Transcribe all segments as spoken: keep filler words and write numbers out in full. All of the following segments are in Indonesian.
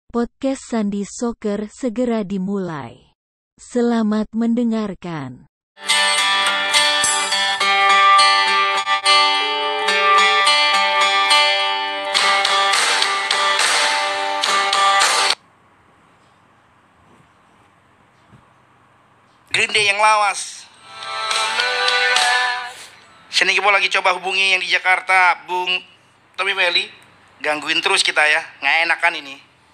Podcast Sandi Soccer segera dimulai. Selamat mendengarkan. Green Day yang lawas. Sini kita lagi coba hubungi yang di Jakarta, Bung Tommy Welly. Gangguin terus kita ya, nggak enakan ini.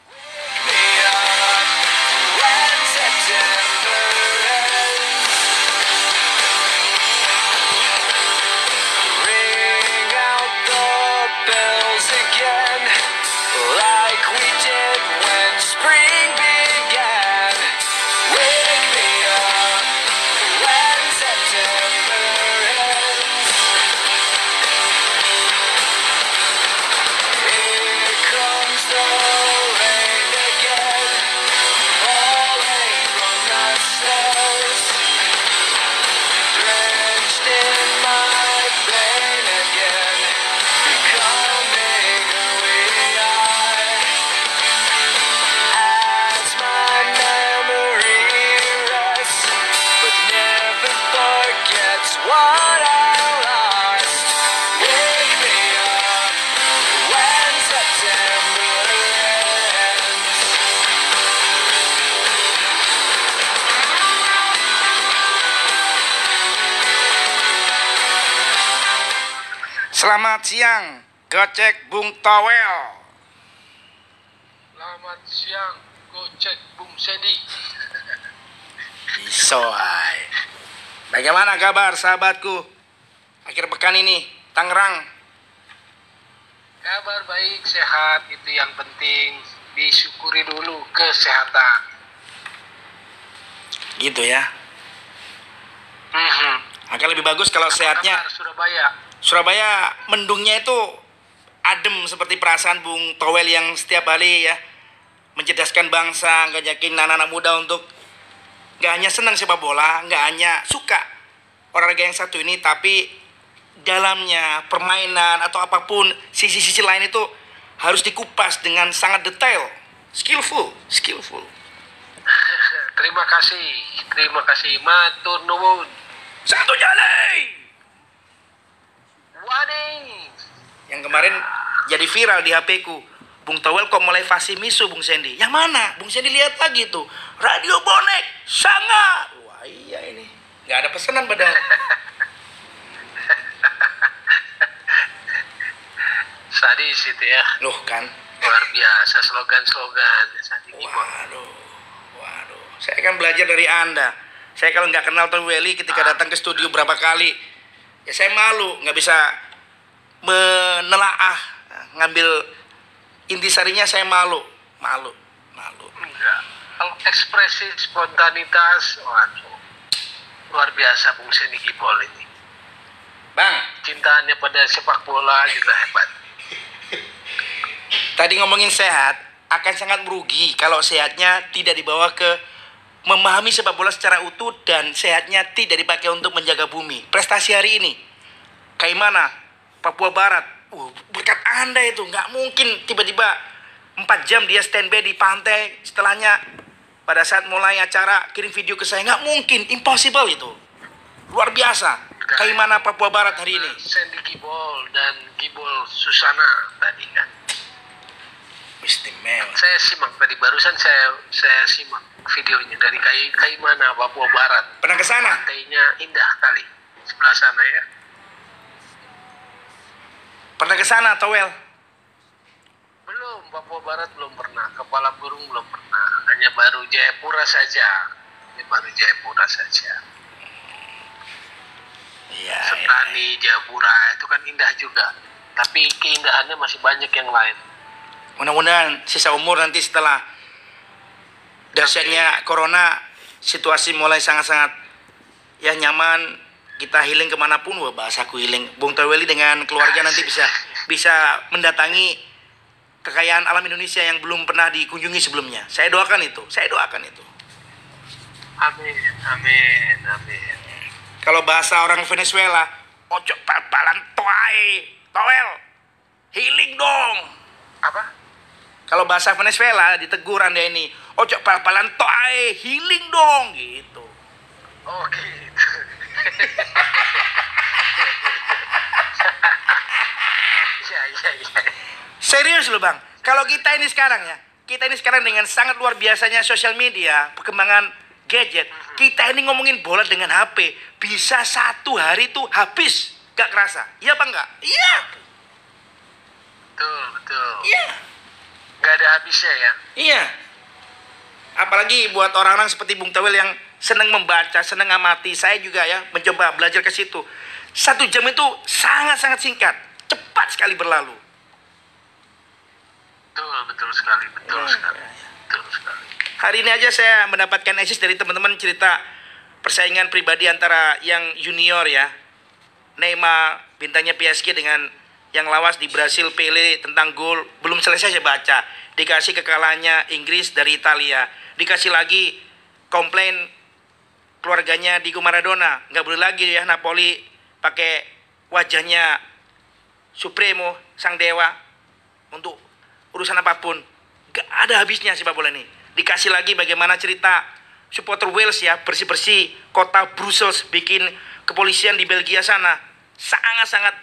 Selamat siang, Gocek Bung Towel. Selamat siang, Gocek Bung Sandy. Isoai. Bagaimana kabar sahabatku? Akhir pekan ini, Tangerang. Kabar baik, sehat, itu yang penting. Disyukuri dulu kesehatan. Gitu ya. Mm-hmm. Akan lebih bagus kalau Apa sehatnya. kabar Surabaya? Surabaya mendungnya itu adem seperti perasaan Bung Towel yang setiap hari ya mencerdaskan bangsa, ngajakin anak-anak muda untuk gak hanya senang sepak bola, gak hanya suka olahraga yang satu ini, tapi dalamnya permainan atau apapun sisi-sisi lain itu harus dikupas dengan sangat detail, skillful, skillful. Terima kasih, terima kasih, matur nuwun. Satu jali. Waning. Yang kemarin jadi viral di H P-ku. Bung Towel kok mulai fasih misu Bung Sandy. Yang mana? Bung Sandy lihat lagi tuh. Radio bonek, sangat. Wah iya ini. Gak ada pesanan padahal. Sadis itu ya. Loh kan. Luar biasa slogan-slogan. Waduh. Waduh. Saya kan belajar dari Anda. Saya kalau nggak kenal Tommy Welly ketika datang ke studio berapa kali, ya saya malu nggak bisa menelaah, ngambil intisarinya, saya malu, malu, malu. Enggak. Kalau ekspresi spontanitas, waduh, luar biasa Bung Sandy Gibol ini. Bang, Cintaannya pada sepak bola juga hebat. tadi ngomongin sehat, akan sangat merugi kalau sehatnya tidak dibawa ke memahami sepak bola secara utuh dan sehatnya tidak dipakai untuk menjaga bumi. Prestasi hari ini, kayak mana? Papua Barat, uh, berkat Anda itu, nggak mungkin tiba-tiba empat jam dia standby di pantai, setelahnya pada saat mulai acara kirim video ke saya, nggak mungkin, impossible itu, luar biasa. Kayak mana Papua Barat hari ini? Sandy Gibol dan Gibol Susana tadi kan. Istimewa. Saya simak tadi barusan saya saya simak videonya dari Kai Kaimana Papua Barat. Pernah ke sana? Pantainya indah kali sebelah sana ya. Pernah ke sana, Towel? Belum, Papua Barat belum pernah. Kepala Burung belum pernah. Hanya baru Jayapura saja. Hanya baru Jayapura saja. Iya. Sentani, Jayapura itu kan indah juga. Tapi keindahannya masih banyak yang lain. Mudah-mudahan sisa umur nanti setelah dahsyatnya corona, situasi mulai sangat-sangat ya nyaman, kita healing kemanapun. Wah, bahasaku healing. Bung Towel dengan keluarga nanti bisa bisa mendatangi kekayaan alam Indonesia yang belum pernah dikunjungi sebelumnya. Saya doakan itu. Saya doakan itu. Amin, amin, amin. Kalau bahasa orang Venezuela, ojo papalan toai, Towel, healing dong. Apa? Kalau bahasa Venezuela ditegur Anda ini, ojo pal-palan to ae, healing dong gitu. Oh gitu. Iya iya iya. Serius loh Bang, kalau kita ini sekarang ya, kita ini sekarang dengan sangat luar biasanya sosial media, perkembangan gadget, kita ini ngomongin bola dengan H P, bisa satu hari tuh habis, gak kerasa. Iya apa enggak? Iya. Betul betul. Iya. Gak ada habisnya ya. Iya. Apalagi buat orang-orang seperti Bung Towel yang senang membaca, senang ngamati, saya juga ya mencoba belajar ke situ. Satu jam itu sangat-sangat singkat, cepat sekali berlalu. Betul betul sekali, betul Ya, sekali, ya, ya. betul sekali. Hari ini aja saya mendapatkan asis dari teman-teman cerita persaingan pribadi antara yang junior ya, Neymar bintangnya P S G dengan yang lawas di Brasil Pele tentang gol. Belum selesai saya baca, dikasih kekalahannya Inggris dari Italia, dikasih lagi komplain keluarganya Diego Maradona, nggak boleh lagi ya Napoli pakai wajahnya Supremo sang dewa untuk urusan apapun. Gak ada habisnya sepak bola ini. Dikasih lagi bagaimana cerita supporter Wales ya, bersih-bersih kota Brussels, bikin kepolisian di Belgia sana. Sangat-sangat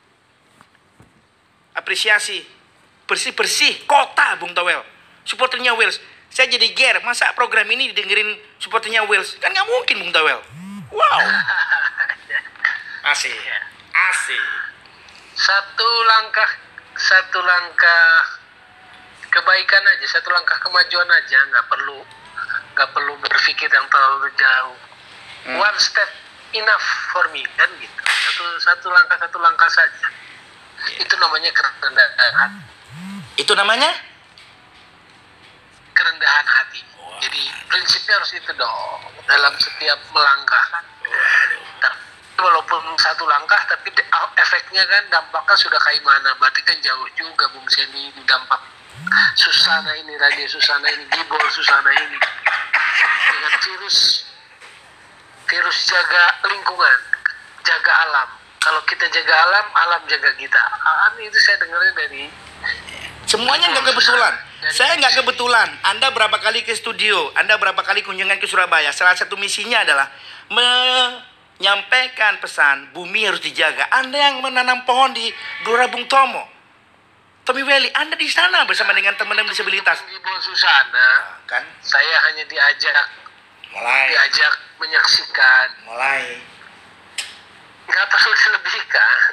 apresiasi. Bersih-bersih kota Bung Towel, supporternya Wales. Saya jadi ger, masa program ini didengerin supporternya Wales? Kan nggak mungkin Bung Towel. Wow. Asik. Asik. Satu langkah, satu langkah kebaikan aja, satu langkah kemajuan aja, nggak perlu nggak perlu berpikir yang terlalu jauh. Hmm. One step enough for me, kan gitu. Satu satu langkah satu langkah saja. Itu namanya kerendahan hati. Itu namanya? Kerendahan hati. Jadi prinsipnya harus itu dong dalam setiap melangkah. Tapi walaupun satu langkah, tapi efeknya kan dampaknya sudah kayak mana? Berarti kan jauh juga Bung Seni di dampak Susana ini, Radio Susana ini, Gibol Susana ini dengan virus virus jaga lingkungan, jaga alam. Kalau kita jaga alam, alam jaga kita. Ah, itu saya dengarnya dari Semuanya nggak kebetulan. Saya nggak kebetulan. Anda berapa kali ke studio? Anda berapa kali kunjungan ke Surabaya? Salah satu misinya adalah menyampaikan pesan bumi harus dijaga. Anda yang menanam pohon di Gelora Bung Tomo, Tommy Welly, Anda di sana bersama dengan teman-teman disabilitas. Di Bawah Susana, Kan? saya hanya diajak, Mulai. diajak menyaksikan. Mulai. Nggak perlu dilebihkan.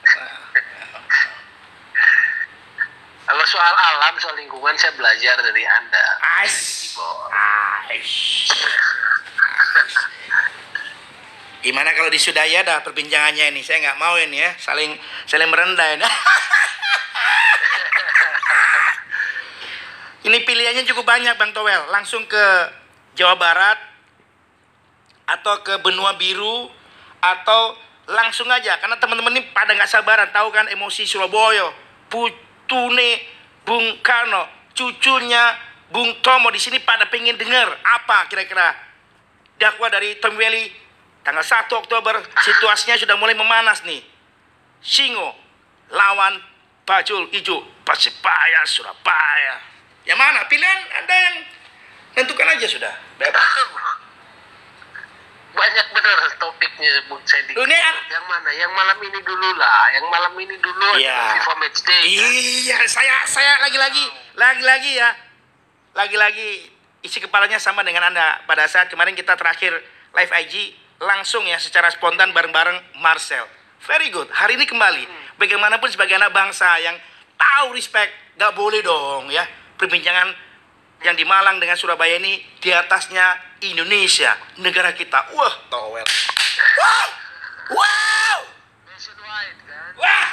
Kalau soal alam, soal lingkungan, saya belajar dari Anda. Ais. Ais. Gimana kalau disudahya dah perbincangannya ini? Saya nggak mau ini ya, saling saling merendah ini. Ini pilihannya cukup banyak Bang Towel. Langsung ke Jawa Barat, atau ke benua biru, atau langsung aja. Karena teman-teman ini pada nggak sabaran. Tahu kan emosi Surabaya. Putune Bung Karno, cucunya Bung Tomo di sini pada pengen dengar apa kira-kira dakwah dari Tommy Welly. Tanggal satu Oktober situasinya sudah mulai memanas nih. Singo lawan Bajul Ijo, Persebaya Surabaya. Yang mana? Pilihan Anda yang tentukan aja sudah. Bebas. Banyak benar topiknya Bung Sandy. Ini yang mana? Yang malam ini dulu lah. Yang malam ini dulu Iya. adalah FIFA Matchday. Kan? Iya, saya saya lagi-lagi lagi-lagi ya. Lagi-lagi isi kepalanya sama dengan Anda. Pada saat kemarin kita terakhir live I G langsung ya secara spontan bareng-bareng Marcel. Very good. Hari ini kembali. Bagaimanapun sebagai anak bangsa yang tahu respect, gak boleh dong ya perbincangan yang di Malang dengan Surabaya ini di atasnya Indonesia, negara kita. Wah, Towel. Wow. Wow. Nationwide kan. Wah.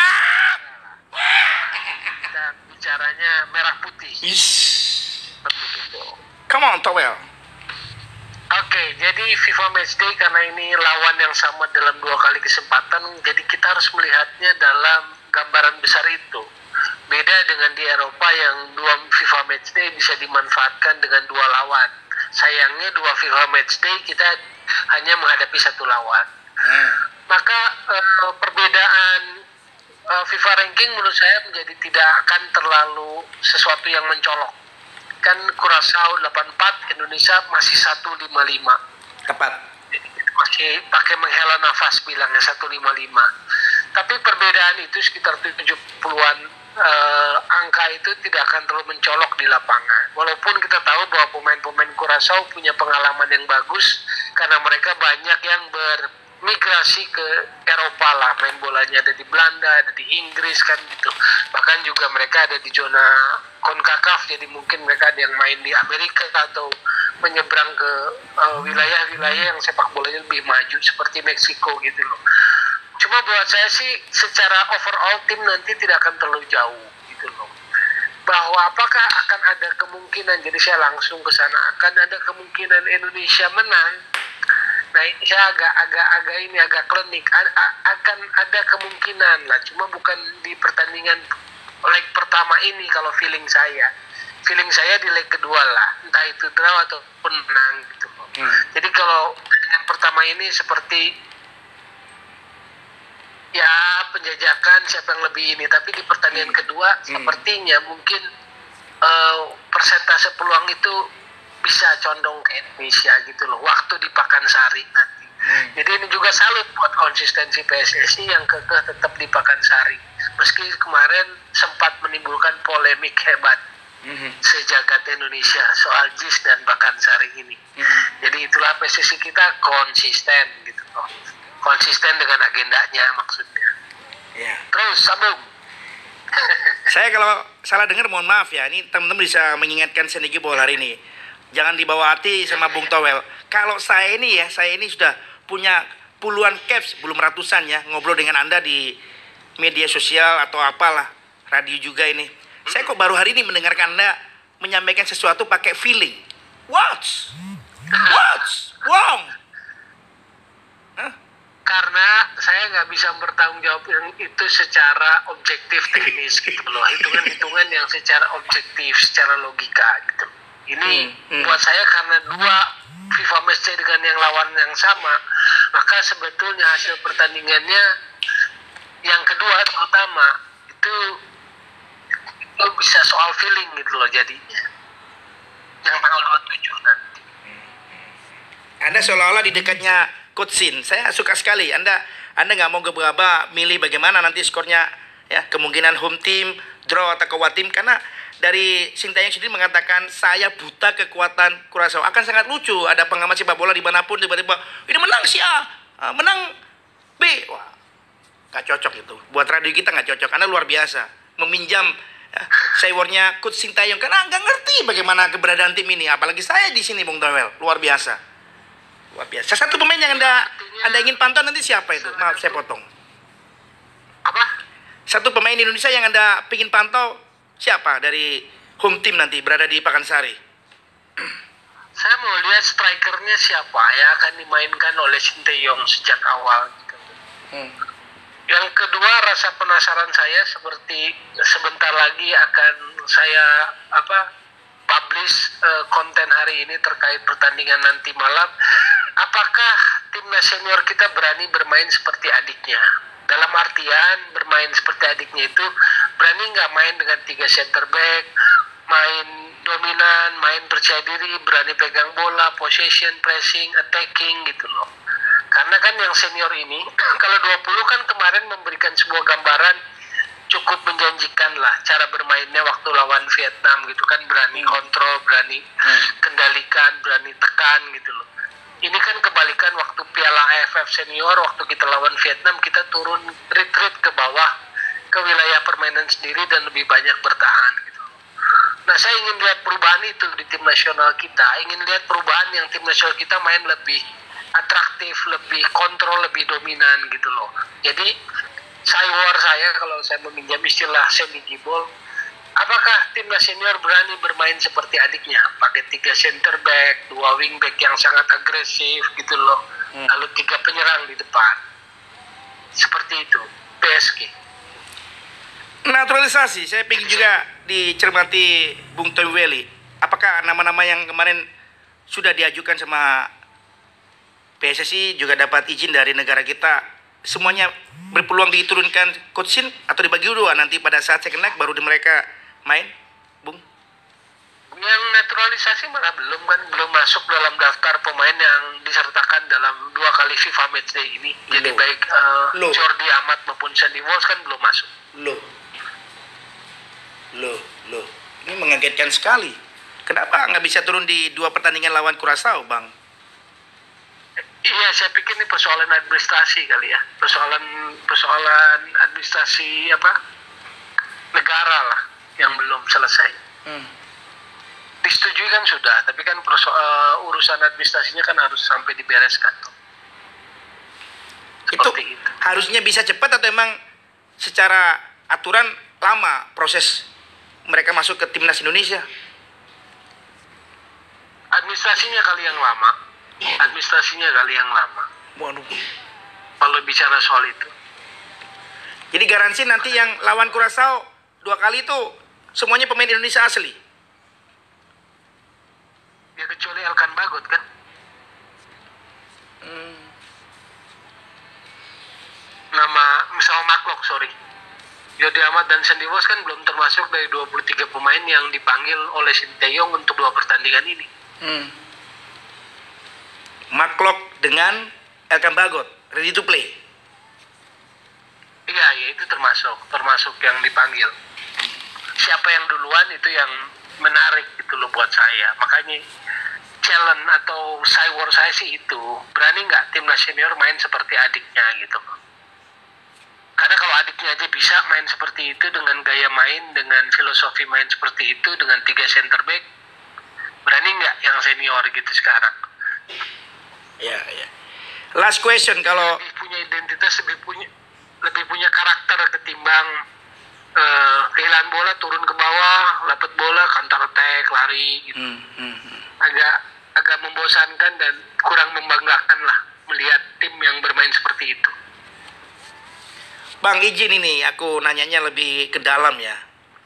Kita bicaranya merah putih. Ish. Seperti itu. Come on, Towel. Oke, jadi FIFA Matchday karena ini lawan yang sama dalam dua kali kesempatan, jadi kita harus melihatnya dalam gambaran besar itu. Beda dengan di Eropa yang dua FIFA Matchday bisa dimanfaatkan dengan dua lawan. Sayangnya dua FIFA Matchday kita hanya menghadapi satu lawan. Hmm. Maka eh, perbedaan uh, FIFA ranking menurut saya menjadi tidak akan terlalu sesuatu yang mencolok. Kan Curaçao delapan puluh empat, Indonesia masih seratus lima puluh lima. Tepat. Masih pakai menghela nafas bilangnya seratus lima puluh lima. Tapi perbedaan itu sekitar tujuh puluhan uh, angka itu tidak akan terlalu mencolok di lapangan. Walaupun kita tahu bahwa pemain-pemain Curaçao punya pengalaman yang bagus karena mereka banyak yang bermigrasi ke Eropa lah, main bolanya ada di Belanda, ada di Inggris kan gitu. Bahkan juga mereka ada di zona CONCACAF, jadi mungkin mereka ada yang main di Amerika atau menyeberang ke uh, wilayah-wilayah yang sepak bolanya lebih maju seperti Meksiko gitu loh. Cuma buat saya sih secara overall tim nanti tidak akan terlalu jauh gitu loh. Bahwa apakah akan ada kemungkinan, jadi saya langsung ke sana, akan ada kemungkinan Indonesia menang. Nah, saya agak agak agak ini agak klinik. A- a- akan ada kemungkinan lah, cuma bukan di pertandingan leg pertama ini kalau feeling saya. Feeling saya di leg kedua lah, entah itu draw ataupun menang gitu loh. Hmm. Jadi kalau pertandingan pertama ini seperti ya penjajakan siapa yang lebih ini, tapi di pertandingan hmm. kedua hmm. sepertinya mungkin uh, persentase peluang itu bisa condong ke Indonesia gitu loh, waktu di Pakansari nanti. Hmm. Jadi ini juga salut buat konsistensi P S S I yang kekeh tetap di Pakansari, meski kemarin sempat menimbulkan polemik hebat hmm. sejagat Indonesia soal J I S dan Pakansari ini. Hmm. Jadi itulah P S S I kita konsisten gitu loh. Konsisten dengan agendanya maksudnya. Ya. Terus sambung. Saya kalau salah dengar mohon maaf ya. Ini teman-teman bisa mengingatkan sedikit bola hari ini. Jangan dibawa hati sama Bung Towel. Kalau saya ini ya, saya ini sudah punya puluhan caps, belum ratusan ya, ngobrol dengan Anda di media sosial atau apalah, radio juga ini. Saya kok baru hari ini mendengarkan Anda menyampaikan sesuatu pakai feeling. What's? What's wrong? Karena saya nggak bisa bertanggung jawab yang itu secara objektif teknis gitu loh, hitungan-hitungan yang secara objektif, secara logika gitu. Ini hmm, hmm. buat saya karena dua FIFA match dengan yang lawan yang sama, maka sebetulnya hasil pertandingannya yang kedua terutama itu itu bisa soal feeling gitu loh jadinya. Yang tanggal dua puluh tujuh nanti. Anda seolah-olah di dekatnya Coach Sin. Saya suka sekali. Anda Anda nggak mau gebagaba milih bagaimana nanti skornya ya, kemungkinan home team, draw atau away team, karena dari Sintayong sendiri mengatakan saya buta kekuatan Curaçao. Akan sangat lucu ada pengamat sepak bola dimanapun tiba-tiba ini menang si A, menang B. Wah, nggak cocok itu. Buat radio kita nggak cocok. Anda luar biasa meminjam ya, sayurnya Coach Sintayong karena nggak ngerti bagaimana keberadaan tim ini. Apalagi saya di sini Bung Towel, luar biasa. Luar biasa. Satu pemain yang anda anda ingin pantau nanti siapa itu? Maaf saya potong. Apa? Satu pemain Indonesia yang anda ingin pantau siapa dari home team nanti berada di Pakansari? Saya mau lihat strikernya siapa yang akan dimainkan oleh Sintayong sejak awal. Gitu. Hmm. Yang kedua, rasa penasaran saya seperti sebentar lagi akan saya apa? publish uh, konten hari ini terkait pertandingan nanti malam. Apakah timnas senior kita berani bermain seperti adiknya? Dalam artian bermain seperti adiknya itu berani nggak main dengan tiga center back, main dominan, main percaya diri, berani pegang bola, possession, pressing, attacking gitu loh. Karena kan yang senior ini kalau dua puluh kan kemarin memberikan sebuah gambaran cukup menjanjikan lah cara bermainnya waktu lawan Vietnam gitu kan, berani hmm. kontrol, berani hmm. kendalikan, berani tekan gitu loh. Ini kan kebalikan waktu Piala A F F senior, waktu kita lawan Vietnam kita turun retreat ke bawah ke wilayah permainan sendiri dan lebih banyak bertahan gitu. Nah saya ingin lihat perubahan itu di tim nasional kita, ingin lihat perubahan yang tim nasional kita main lebih atraktif, lebih kontrol, lebih dominan gitu loh. Jadi Saywar saya kalau saya meminjam istilah semi jebol, apakah timnas senior berani bermain seperti adiknya, pakai tiga center back, dua wing back yang sangat agresif gitu loh, hmm. lalu tiga penyerang di depan, seperti itu P S G. Naturalisasi, saya ingin juga dicermati Bung Towel. Apakah nama-nama yang kemarin sudah diajukan sama P S S I juga dapat izin dari negara kita semuanya berpeluang diturunkan Coach Shin atau dibagi dua nanti pada saat second leg baru di mereka main, Bung? Yang naturalisasi malah belum kan, belum masuk dalam daftar pemain yang disertakan dalam dua kali FIFA Matchday ini. Jadi Loh. baik uh, Loh. Jordi Amat maupun Sandy Walsh kan belum masuk. Loh, loh, loh, ini mengagetkan sekali. Kenapa nggak bisa turun di dua pertandingan lawan Curaçao, Bang? Iya, saya pikir ini persoalan administrasi kali ya, persoalan persoalan administrasi apa negara lah yang belum selesai. Hmm. Disetujui kan sudah, tapi kan persoal urusan administrasinya kan harus sampai dibereskan. Itu, Seperti itu. harusnya bisa cepat atau emang secara aturan lama proses mereka masuk ke timnas Indonesia? Administrasinya kali yang lama, administrasinya kali yang lama. Waduh. Kalau bicara soal itu, Jadi garansi nanti yang lawan Curaçao dua kali itu semuanya pemain Indonesia asli. ya kecuali Elkan Bagot kan. Hmm. Nama misalnya Maklok, sorry. Jordi Amat dan Sandy Walsh kan belum termasuk dari dua puluh tiga pemain yang dipanggil oleh Sinteyong untuk dua pertandingan ini. Hmm. Maklok dengan Elkan Bagot ready to play. Iya, ya itu termasuk, termasuk yang dipanggil. Siapa yang duluan itu yang menarik gitu loh buat saya. Makanya challenge atau cywar saya sih itu, berani nggak timnas senior main seperti adiknya gitu. Karena kalau adiknya aja bisa main seperti itu dengan gaya main, dengan filosofi main seperti itu, dengan tiga center back, berani nggak yang senior gitu sekarang? Ya, ya. Last question, kalau Lebih punya identitas, lebih punya lebih punya karakter ketimbang uh, kehilangan bola turun ke bawah, dapat bola counter attack, lari gitu. hmm, hmm, hmm. agak agak membosankan dan kurang membanggakan lah melihat tim yang bermain seperti itu. Bang izin ini aku nanyanya lebih ke dalam ya.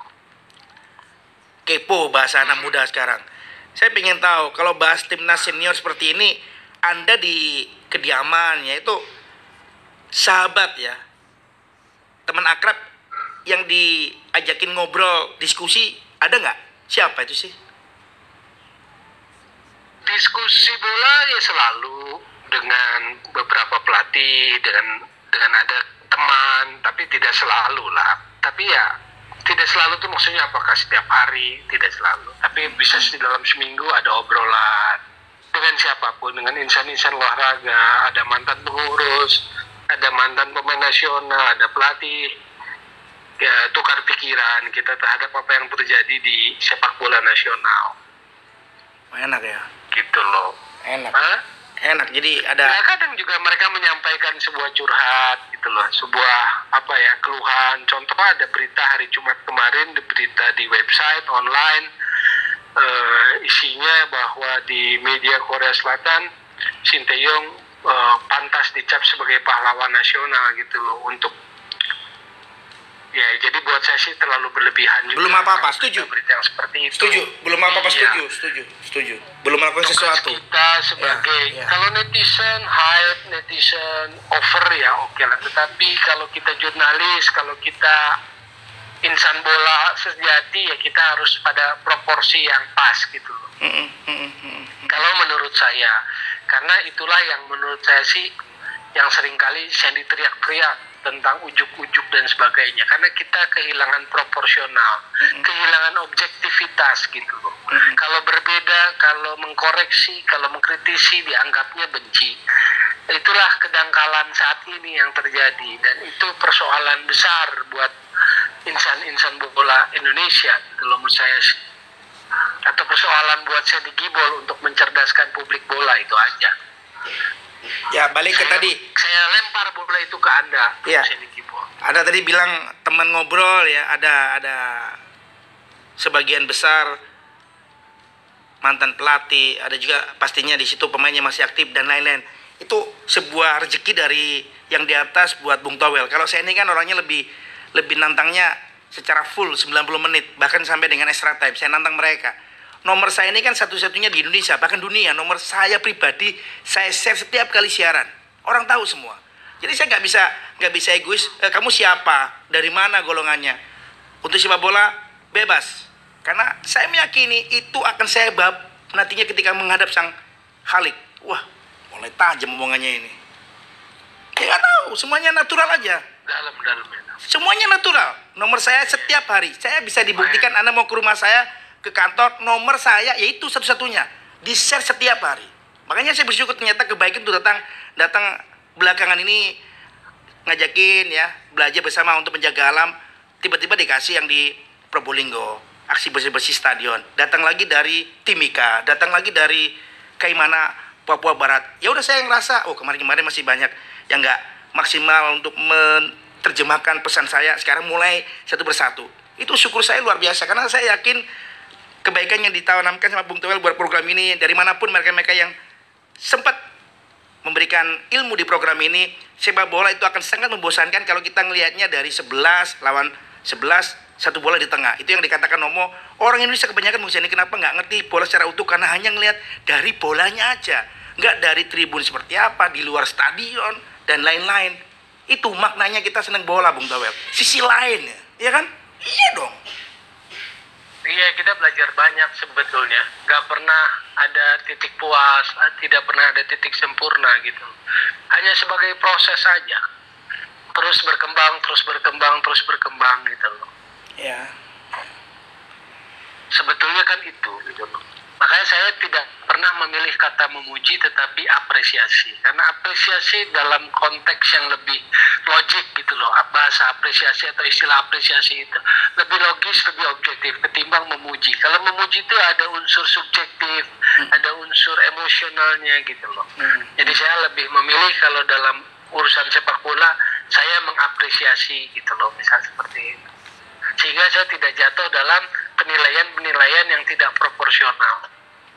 Kepo bahasa anak muda sekarang. Saya pengen tahu kalau bahas timnas senior seperti ini, Anda di kediaman ya itu sahabat ya, teman akrab yang diajakin ngobrol diskusi ada nggak? Siapa itu sih? Diskusi bola ya selalu dengan beberapa pelatih, dengan dengan ada teman, tapi tidak selalu lah. Tapi ya tidak selalu tuh maksudnya apakah setiap hari, tidak selalu. Tapi bisa di dalam seminggu ada obrolan dengan siapapun, dengan insan-insan olahraga, ada mantan pengurus, ada mantan pemain nasional, ada pelatih. Ya tukar pikiran kita terhadap apa yang terjadi di sepak bola nasional. Enak ya. Gitu loh. Enak. Hah? Enak. Jadi ada. Ya kadang juga mereka menyampaikan sebuah curhat gitu loh, sebuah apa ya keluhan. Contoh ada berita hari Jumat kemarin, di berita di website online, uh, isinya bahwa di media Korea Selatan Sinteyong uh, pantas dicap sebagai pahlawan nasional gitu loh untuk. Ya, jadi buat saya sih terlalu berlebihan juga. Belum apa-apa, setuju. Berita yang seperti itu. Setuju. Belum apa-apa, Iya. setuju, setuju, setuju. Belum melakukan Tugas sesuatu. kita sebagai Ya, ya. kalau netizen hype, netizen over ya oke lah. Tetapi kalau kita jurnalis, kalau kita insan bola sejati ya kita harus pada proporsi yang pas gitu loh. Mm, mm, mm, mm, mm. Kalau menurut saya, karena itulah yang menurut saya sih yang seringkali Sandy teriak-teriak tentang ujuk-ujuk dan sebagainya, karena kita kehilangan proporsional, Mm-hmm. kehilangan objektivitas gitu loh. Mm-hmm. Kalau berbeda, kalau mengkoreksi, kalau mengkritisi dianggapnya benci. Itulah kedangkalan saat ini yang terjadi, dan itu persoalan besar buat insan-insan bola Indonesia gitu loh menurut saya sih. Atau persoalan buat Sandy Gibol untuk mencerdaskan publik bola, itu aja. Ya balik ke Saya- tadi. Saya lempar bola itu ke Anda, Iya. Sandy Gibol. Ada tadi bilang teman ngobrol ya, ada ada sebagian besar mantan pelatih, ada juga pastinya di situ pemainnya masih aktif dan lain-lain. Itu sebuah rezeki dari yang di atas buat Bung Towel. Kalau saya ini kan orangnya lebih lebih nantangnya secara full sembilan puluh menit, bahkan sampai dengan extra time. Saya nantang mereka. Nomor saya ini kan satu-satunya di Indonesia, bahkan dunia. Nomor saya pribadi, saya save setiap kali siaran. Orang tahu semua. Jadi saya nggak bisa nggak bisa egois. Eh, kamu siapa? Dari mana golongannya? Untuk sepak bola bebas. Karena saya meyakini itu akan saya bab nantinya ketika menghadap sang Khalik. Wah, mulai tajam omongannya ini. Ya nggak tahu, semuanya natural aja. Dalam dalam. Semuanya natural. Nomor saya setiap hari. Saya bisa dibuktikan Anda mau ke rumah saya, ke kantor, nomor saya yaitu satu-satunya. Di-share setiap hari. Makanya saya bersyukur ternyata kebaikan itu datang datang belakangan ini ngajakin ya, belajar bersama untuk menjaga alam. Tiba-tiba dikasih yang di Probolinggo, aksi bersih-bersih stadion. Datang lagi dari Timika, datang lagi dari Kaimana, Papua Barat. Ya udah saya ngerasa, oh kemarin-kemarin masih banyak yang nggak maksimal untuk menerjemahkan pesan saya. Sekarang mulai satu persatu. Itu syukur saya luar biasa karena saya yakin kebaikan yang ditanamkan sama Bung Toel buat program ini dari manapun mereka-mereka yang sempat memberikan ilmu di program ini, sepak bola itu akan sangat membosankan kalau kita ngelihatnya dari sebelas lawan sebelas, satu bola di tengah. Itu yang dikatakan Nomo, orang Indonesia kebanyakan Bung Sandy kenapa nggak ngerti bola secara utuh karena hanya ngelihat dari bolanya aja, nggak dari tribun seperti apa, di luar stadion dan lain-lain. Itu maknanya kita senang bola Bung Tawel. Sisi lain ya kan? Iya dong. Iya, kita belajar banyak sebetulnya. Gak pernah ada titik puas, tidak pernah ada titik sempurna gitu. Hanya sebagai proses saja. Terus berkembang, terus berkembang, terus berkembang gitu loh. Ya. Sebetulnya kan itu gitu loh. Makanya saya tidak pernah memilih kata memuji tetapi apresiasi. Karena apresiasi dalam konteks yang lebih logik gitu loh. Bahasa apresiasi atau istilah apresiasi itu lebih logis, lebih objektif ketimbang memuji. Kalau memuji itu ada unsur subjektif, hmm. ada unsur emosionalnya gitu loh. Hmm. Jadi saya lebih memilih kalau dalam urusan sepak bola saya mengapresiasi gitu loh, misal seperti itu. Sehingga saya tidak jatuh dalam penilaian-penilaian yang tidak proporsional.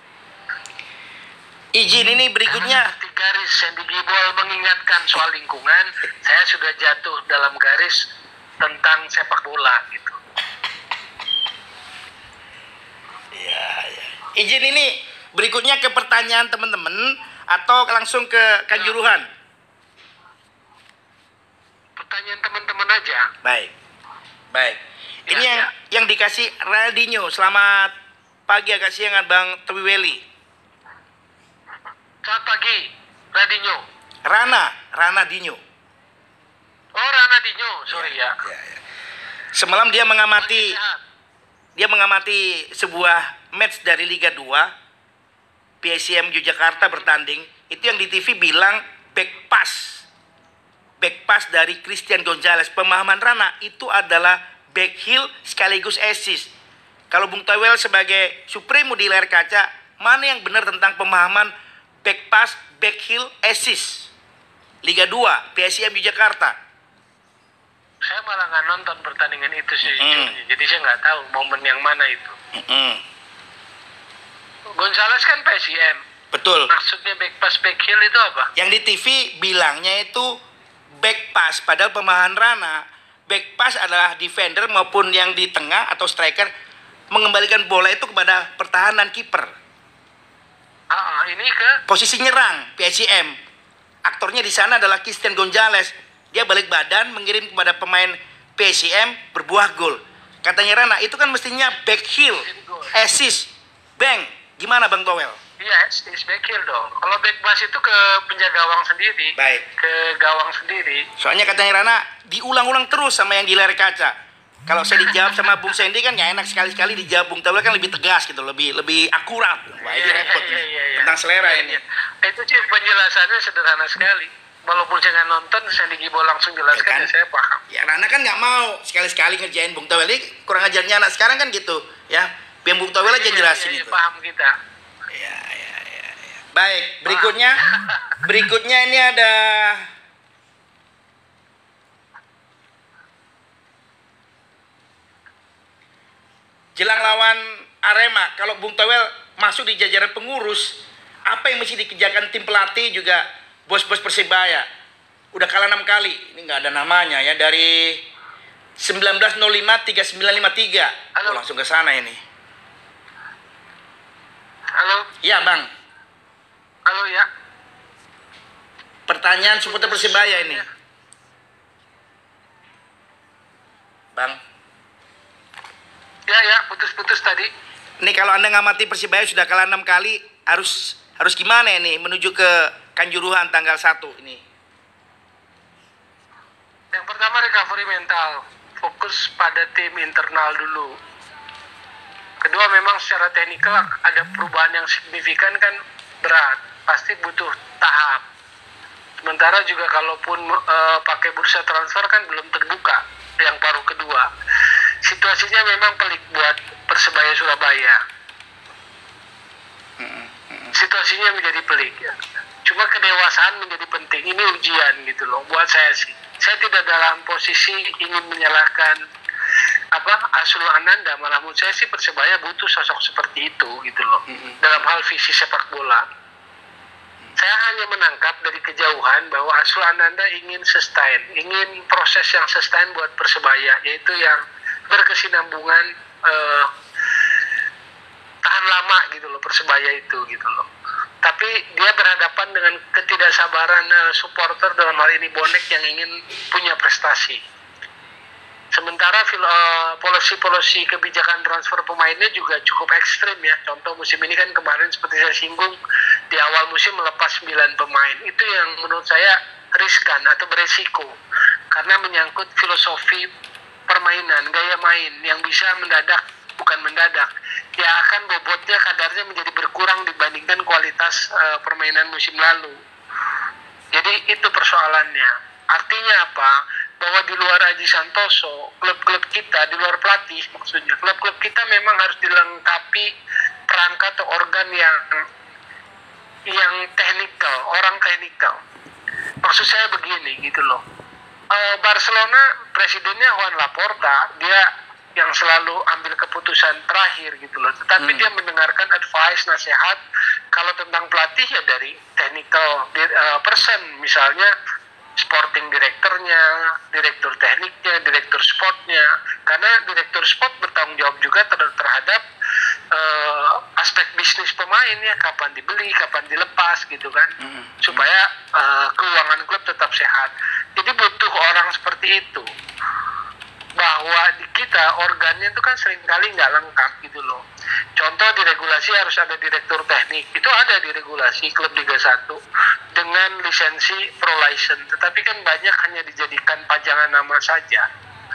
Izin ini berikutnya. Di garis yang digibol mengingatkan soal lingkungan, saya sudah jatuh dalam garis tentang sepak bola gitu. Ya, ya. Izin ini berikutnya ke pertanyaan teman-teman atau langsung ke Kanjuruhan? Pertanyaan teman-teman aja. Baik, baik. Ya, ini yang ya. yang dikasih Radinho. Selamat pagi agak siangan Bang Tewiweli. Selamat pagi, Radinho. Rana, Rana Dinyo. Oh, Rana Dinyo, sorry ya. Ya, ya. Semalam dia mengamati dia mengamati sebuah match dari Liga dua. P S I M Yogyakarta bertanding. Itu yang di T V bilang back pass. Back pass dari Christian Gonzalez. Pemahaman Rana itu adalah back heel sekaligus assist. Kalau Bung Tawel sebagai supremo di layar kaca, mana yang benar tentang pemahaman back pass, back heel, assist? Liga dua, P S I M Yogyakarta. Saya malah nggak nonton pertandingan itu sih, Mm. jadi saya nggak tahu momen yang mana itu. Mm-mm. Gonzales kan P S I M. Betul. Maksudnya back pass, back heel itu apa? Yang di T V bilangnya itu back pass, padahal pemahaman Rana back pass adalah defender maupun yang di tengah atau striker mengembalikan bola itu kepada pertahanan kiper. Ah, ini ke Posisi nyerang P S I M. Aktornya di sana adalah Christian Gonzalez. Dia balik badan mengirim kepada pemain P S I M berbuah gol. Katanya Rana itu kan mestinya back heel, assist, bang. Gimana Bang Towel? iya, is back heel dong. Kalau back pass itu ke penjaga gawang sendiri. Baik. Ke gawang sendiri. Soalnya katanya Rana diulang-ulang terus sama yang di layar kaca. Kalau saya dijawab sama Bung Sandy kan nggak enak, sekali-sekali dijawab Bung Tawel kan lebih tegas gitu, lebih lebih akurat. Wah ini Iya, repot iya, nih. iya, iya. Tentang selera Iya, ini. iya. Itu sih penjelasannya sederhana sekali. Walaupun saya nggak nonton, saya digibol langsung jelaskan, Ya kan? ya saya paham. Ya Rana kan nggak mau sekali-sekali ngerjain Bung Tawel. Ini kurang ajarnya anak sekarang kan gitu ya. Biar Bung Tawel aja Iya, jelasin iya, iya, itu. paham kita. Ya, ya, ya, ya. Baik, berikutnya berikutnya ini ada jelang lawan Arema. Kalau Bung Tawel masuk di jajaran pengurus, apa yang mesti dikerjakan tim pelatih juga bos-bos Persebaya? Udah kalah enam kali, ini nggak ada namanya ya, dari sembilan belas nol lima tiga sembilan lima tiga. Oh, langsung ke sana ini. Halo, Iya Bang. halo ya. Pertanyaan supporter Persebaya ini, Bang. Ya ya, putus-putus tadi. Ini kalau Anda ngamati Persebaya sudah kalah enam kali, harus harus gimana ini menuju ke Kanjuruhan tanggal satu ini? Yang pertama recovery mental, fokus pada tim internal dulu. Kedua, memang secara teknikal ada perubahan yang signifikan kan berat, pasti butuh tahap. Sementara juga kalaupun e, pakai bursa transfer kan belum terbuka yang paruh kedua. Situasinya memang pelik buat Persebaya Surabaya. Situasinya menjadi pelik ya. Cuma kedewasaan menjadi penting, ini ujian gitu loh buat saya sih. Saya tidak dalam posisi ingin menyalahkan apa Asrul Ananda, malah menurut saya sih Persebaya butuh sosok seperti itu gitu loh. Mm-hmm. Dalam hal visi sepak bola. Saya hanya menangkap dari kejauhan bahwa Asrul Ananda ingin sustain, ingin proses yang sustain buat Persebaya, yaitu yang berkesinambungan, eh, tahan lama gitu loh Persebaya itu gitu loh. Tapi dia berhadapan dengan ketidaksabaran uh, supporter, dalam hal ini bonek yang ingin punya prestasi. Sementara uh, polisi-polisi kebijakan transfer pemainnya juga cukup ekstrim ya. Contoh musim ini kan kemarin seperti saya singgung, di awal musim melepas sembilan pemain. Itu yang menurut saya riskan atau beresiko. Karena menyangkut filosofi permainan, gaya main yang bisa mendadak, bukan mendadak, ya akan bobotnya kadarnya menjadi berkurang dibandingkan kualitas uh, permainan musim lalu. Jadi itu persoalannya. Artinya apa? Bahwa di luar Aji Santoso, klub-klub kita, di luar pelatih maksudnya, klub-klub kita memang harus dilengkapi perangkat atau organ yang yang teknikal, orang teknikal. Maksud saya begini gitu loh. Uh, Barcelona presidennya Juan Laporta, dia yang selalu ambil keputusan terakhir gitu loh. Tetapi hmm. dia mendengarkan advice, nasihat kalau tentang pelatih ya dari technical uh, person, misalnya sporting direkturnya, direktur tekniknya, direktur sportnya. Karena direktur sport bertanggung jawab juga ter terhadap uh, aspek bisnis pemain ya, kapan dibeli, kapan dilepas gitu kan, hmm. supaya uh, keuangan klub tetap sehat. Jadi butuh orang seperti itu. Bahwa di kita organnya itu kan seringkali nggak lengkap gitu loh. Contoh di regulasi harus ada direktur teknik, itu ada di regulasi klub Liga satu dengan lisensi pro license, tetapi kan banyak hanya dijadikan pajangan nama saja.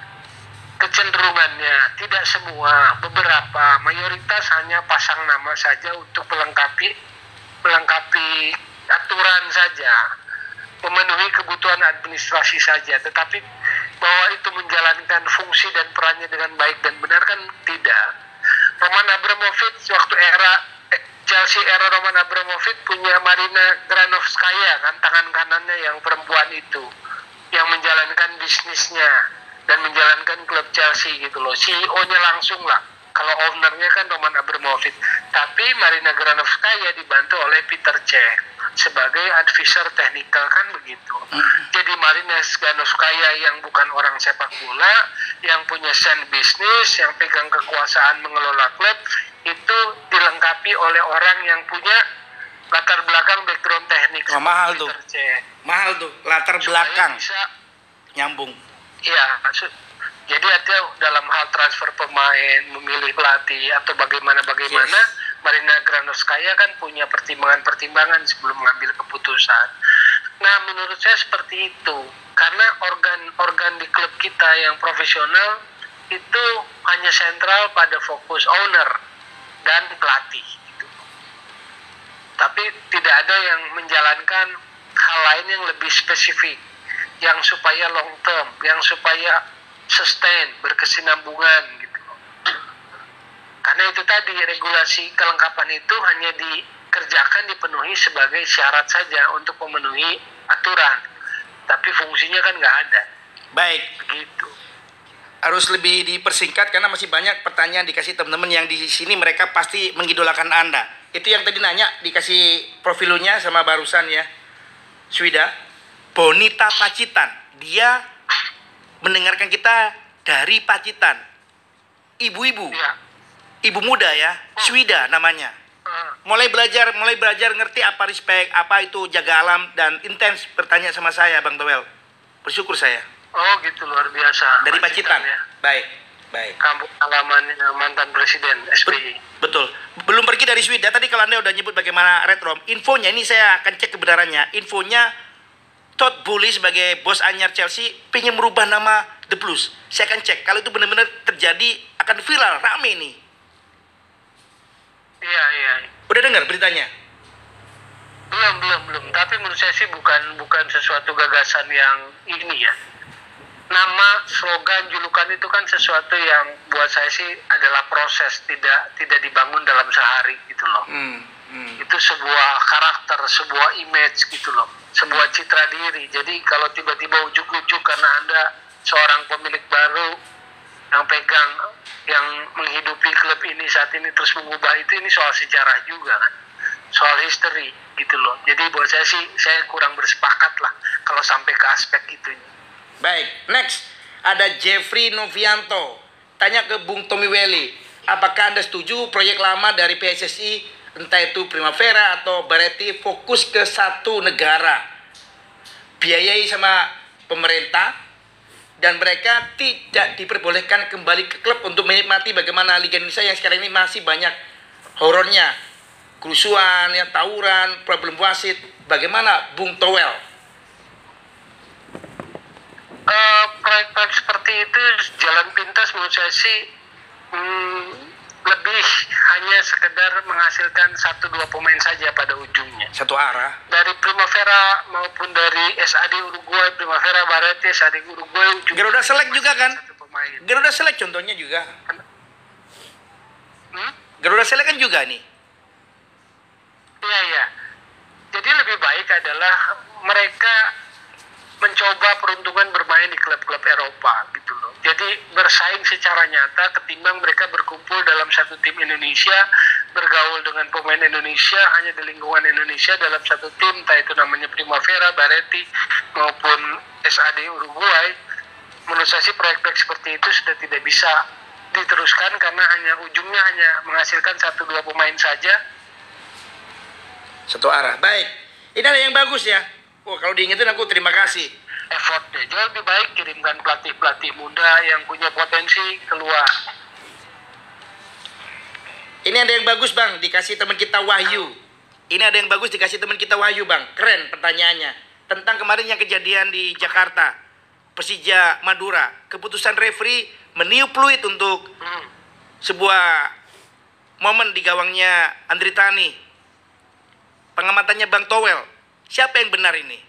Kecenderungannya tidak semua, beberapa, mayoritas hanya pasang nama saja untuk melengkapi melengkapi aturan saja, memenuhi kebutuhan administrasi saja, tetapi bahwa itu menjalankan fungsi dan perannya dengan baik dan benar kan tidak. Roman Abramovich waktu era eh, Chelsea era Roman Abramovich punya Marina Granovskaya kan, tangan kanannya yang perempuan itu, yang menjalankan bisnisnya dan menjalankan klub Chelsea gitu loh. C E O-nya langsung lah. Kalau ownernya kan Roman Abramovich, tapi Marina Granovskaya dibantu oleh Peter Cech sebagai advisor teknikal kan begitu. Hmm. Jadi Marina Granovskaya yang bukan orang sepak bola, yang punya sen bisnis, yang pegang kekuasaan mengelola klub, itu dilengkapi oleh orang yang punya latar belakang background teknik. Oh, mahal tuh. Cech. Mahal tuh latar supaya belakang. Bisa nyambung. Iya, maksud jadi artinya dalam hal transfer pemain, memilih pelatih atau bagaimana-bagaimana, yes. Marina Granovskaya kan punya pertimbangan-pertimbangan sebelum mengambil keputusan. Nah, menurut saya seperti itu. Karena organ-organ di klub kita yang profesional itu hanya sentral pada fokus owner dan pelatih. Gitu. Tapi tidak ada yang menjalankan hal lain yang lebih spesifik, yang supaya long term, yang supaya sustain, berkesinambungan gitu. Karena itu tadi regulasi kelengkapan itu hanya dikerjakan, dipenuhi sebagai syarat saja untuk memenuhi aturan, tapi fungsinya kan nggak ada. Baik. Begitu. Harus lebih dipersingkat karena masih banyak pertanyaan dikasih teman-teman yang di sini, mereka pasti mengidolakan Anda. Itu yang tadi nanya dikasih profilnya sama barusan ya, Swida, Bonita Pacitan. Dia mendengarkan kita dari Pacitan. Ibu-ibu, ya. Ibu muda ya, Swida namanya. mulai belajar mulai belajar ngerti apa respect, apa itu jaga alam, dan intens bertanya sama saya, Bang Towel. Bersyukur saya. Oh gitu, luar biasa. Dari Pacitan. ya. Baik, baik. Kampung halamannya mantan presiden S B Y. Betul. Belum pergi dari Sweden. Tadi kalau Anda udah nyebut bagaimana Red Rom, infonya ini saya akan cek kebenarannya. Infonya Todd Boehly sebagai bos anyar Chelsea pengen merubah nama The Blues. Saya akan cek. Kalau itu benar-benar terjadi akan viral, rame nih. Iya, iya. Udah dengar beritanya? Belum, belum, belum. Tapi menurut saya sih bukan bukan sesuatu gagasan yang ini ya. Nama, slogan, julukan itu kan sesuatu yang buat saya sih adalah proses, tidak tidak dibangun dalam sehari gitu loh. Hmm, hmm. Itu sebuah karakter, sebuah image gitu loh, sebuah citra diri. Jadi kalau tiba-tiba ujuk-ujuk karena Anda seorang pemilik baru yang pegang, yang menghidupi klub ini saat ini terus mengubah itu, ini soal sejarah juga kan, soal history gitu loh. Jadi buat saya sih, saya kurang bersepakat lah kalau sampai ke aspek itu. Baik, next ada Jeffrey Novianto. Tanya ke Bung Tommy Welly, apakah Anda setuju proyek lama dari P S S I, entah itu Primavera atau Baretti, fokus ke satu negara, biayai sama pemerintah, dan mereka tidak diperbolehkan kembali ke klub untuk menikmati bagaimana Liga Indonesia yang sekarang ini masih banyak horornya, kerusuhan, ya, tawuran, problem wasit. Bagaimana Bung Towel? Uh, proyek-proyek seperti itu jalan pintas menurut saya sih hmm, lebih hanya sekedar menghasilkan satu dua pemain saja pada ujungnya. Satu arah. Dari Primavera maupun dari S A D Uruguay, Primavera Baretti, S A D Uruguay. Garuda Select juga kan? Satu pemain. Garuda Select contohnya juga. Hmm? Garuda Select kan juga nih. Iya, iya. Jadi lebih baik adalah mereka mencoba peruntungan bermain di klub-klub Eropa gitu loh. Jadi bersaing secara nyata ketimbang mereka berkumpul dalam satu tim Indonesia, bergaul dengan pemain Indonesia hanya di lingkungan Indonesia dalam satu tim, entah itu namanya Primavera, Baretti maupun S A D Uruguay. Menurut saya sih proyek-proyek seperti itu sudah tidak bisa diteruskan karena hanya ujungnya hanya menghasilkan satu dua pemain saja. Satu arah. Baik. Ini ada yang bagus ya. Wah, kalau diingetin aku terima kasih. Effortnya jauh lebih baik kirimkan pelatih-pelatih muda yang punya potensi keluar. Ini ada yang bagus Bang, dikasih teman kita Wahyu. Ini ada yang bagus dikasih teman kita Wahyu Bang. Keren pertanyaannya. Tentang kemarin yang kejadian di Jakarta, Persija Madura. Keputusan referee meniup fluid untuk Hmm. sebuah momen di gawangnya Andri Tani. Pengamatannya Bang Towel. Siapa yang benar ini?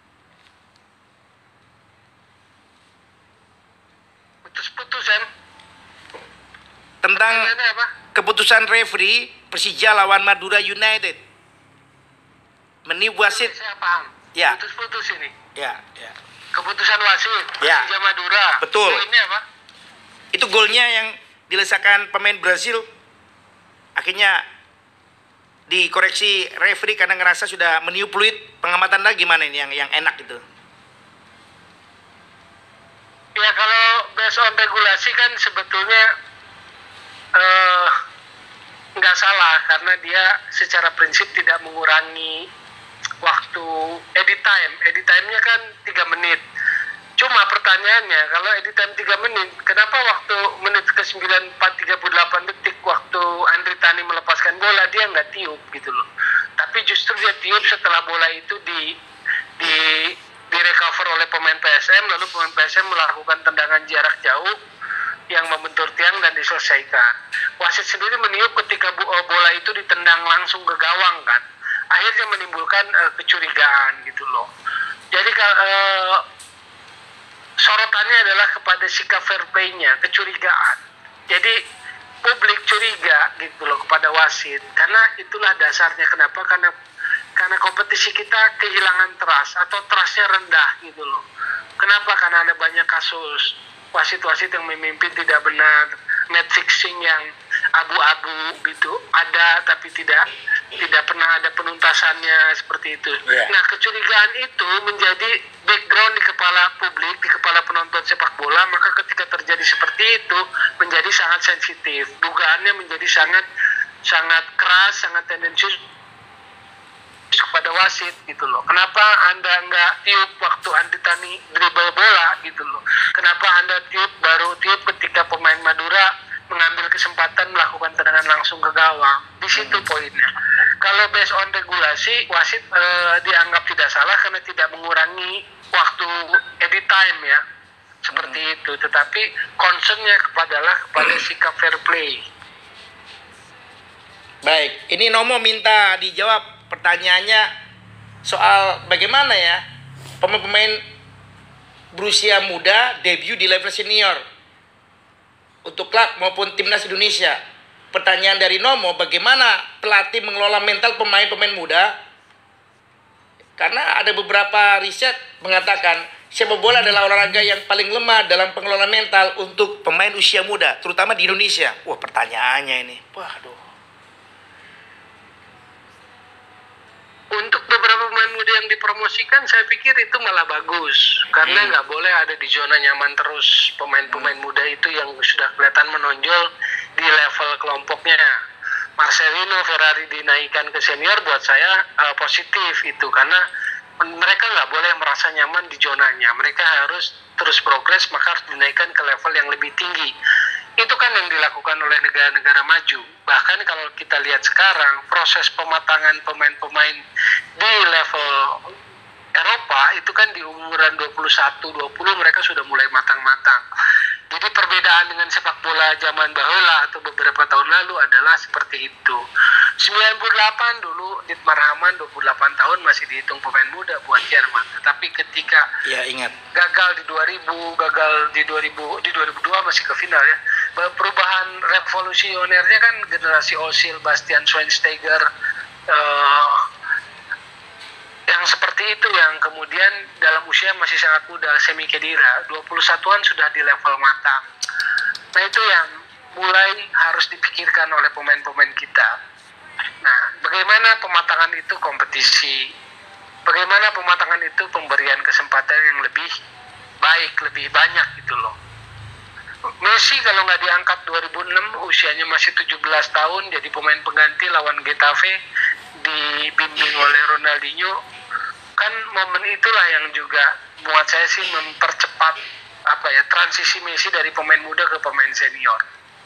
Putus-putusan. Tentang Pertanyaannya apa? keputusan referee Persija lawan Madura United. Meniup wasit. Saya paham. Ya. Putus-putus ini. Ya, ya. Keputusan wasit. Ya. Persija Madura. Betul. Oh, ini apa? Itu golnya yang dilesakan pemain Brazil. Akhirnya dikoreksi referee karena ngerasa sudah meniup fluid. Pengamatan lagi gimana ini yang yang enak gitu? Ya kalau based on regulasi kan sebetulnya eh, nggak salah karena dia secara prinsip tidak mengurangi waktu edit time. Edit time-nya kan tiga menit. Cuma pertanyaannya, kalau edit time tiga menit, kenapa waktu menit ke sembilan empat tiga puluh delapan detik waktu Andri Tani melepaskan bola dia nggak tiup gitu loh. Tapi justru dia tiup setelah bola itu di di di recover oleh pemain P S M, lalu pemain P S M melakukan tendangan jarak jauh yang membentur tiang dan diselesaikan. Wasit sendiri meniup ketika bola itu ditendang langsung ke gawang kan. Akhirnya menimbulkan uh, kecurigaan gitu loh. Jadi uh, sorotannya adalah kepada sikap fair play-nya, kecurigaan. Jadi publik curiga gitu loh kepada wasit, karena itulah dasarnya kenapa, karena karena kompetisi kita kehilangan trust atau trustnya rendah gitu loh. Kenapa? Karena ada banyak kasus wasit-wasit yang memimpin tidak benar, match fixing yang abu-abu gitu ada tapi tidak tidak pernah ada penuntasannya seperti itu. Yeah. Nah kecurigaan itu menjadi background di kepala publik, di kepala penonton sepak bola, maka ketika terjadi seperti itu menjadi sangat sensitif, dugaannya menjadi sangat sangat keras, sangat tendensius kepada wasit gitu loh. Kenapa Anda nggak tiup waktu Andi Tani dribble bola gitu loh? Kenapa Anda tiup baru tiup ketika pemain Madura mengambil kesempatan melakukan tendangan langsung ke gawang? Di situ poinnya. Kalau based on regulasi, wasit eh, dianggap tidak salah karena tidak mengurangi waktu edit time ya, seperti hmm. itu. Tetapi concernnya kepadalah kepada sikap fair play. Baik, ini Nomo minta dijawab pertanyaannya soal bagaimana ya pemain-pemain berusia muda debut di level senior untuk klub maupun timnas Indonesia. Pertanyaan dari Nomo, bagaimana pelatih mengelola mental pemain-pemain muda? Karena ada beberapa riset mengatakan sepak bola adalah olahraga yang paling lemah dalam pengelolaan mental untuk pemain usia muda, terutama di Indonesia. Wah, pertanyaannya ini, waduh. Untuk beberapa pemain muda yang dipromosikan, saya pikir itu malah bagus. Karena nggak hmm. boleh ada di zona nyaman terus. Pemain-pemain hmm. muda itu yang sudah kelihatan menonjol di level kelompoknya. Marcelino, Ferrari dinaikkan ke senior buat saya uh, positif itu. Karena mereka nggak boleh merasa nyaman di zonanya. Mereka harus terus progres, maka harus dinaikkan ke level yang lebih tinggi. Itu kan yang dilakukan oleh negara-negara maju. Bahkan kalau kita lihat sekarang, proses pematangan pemain-pemain di level Eropa itu kan di umuran dua puluh satu dua puluh mereka sudah mulai matang-matang. Jadi perbedaan dengan sepak bola zaman bahula atau beberapa tahun lalu adalah seperti itu. sembilan puluh delapan dulu Dietmar Hamann dua puluh delapan tahun masih dihitung pemain muda buat Jerman. Tetapi ketika ya, ingat. gagal di dua ribu, gagal di dua ribu, di dua ribu dua masih ke final ya. Perubahan revolusionernya kan generasi Özil, Bastian Schweinsteiger, uh, yang seperti itu yang kemudian dalam usia masih sangat muda, Semi Khedira, dua puluh satuan sudah di level matang. Nah itu yang mulai harus dipikirkan oleh pemain-pemain kita. Nah, bagaimana pematangan itu kompetisi? Bagaimana pematangan itu pemberian kesempatan yang lebih baik, lebih banyak gitu loh. Messi kalau nggak diangkat dua ribu enam, usianya masih tujuh belas tahun, jadi pemain pengganti lawan Getafe, dibimbing oleh Ronaldinho. Kan momen itulah yang juga buat saya sih mempercepat apa ya transisi Messi dari pemain muda ke pemain senior.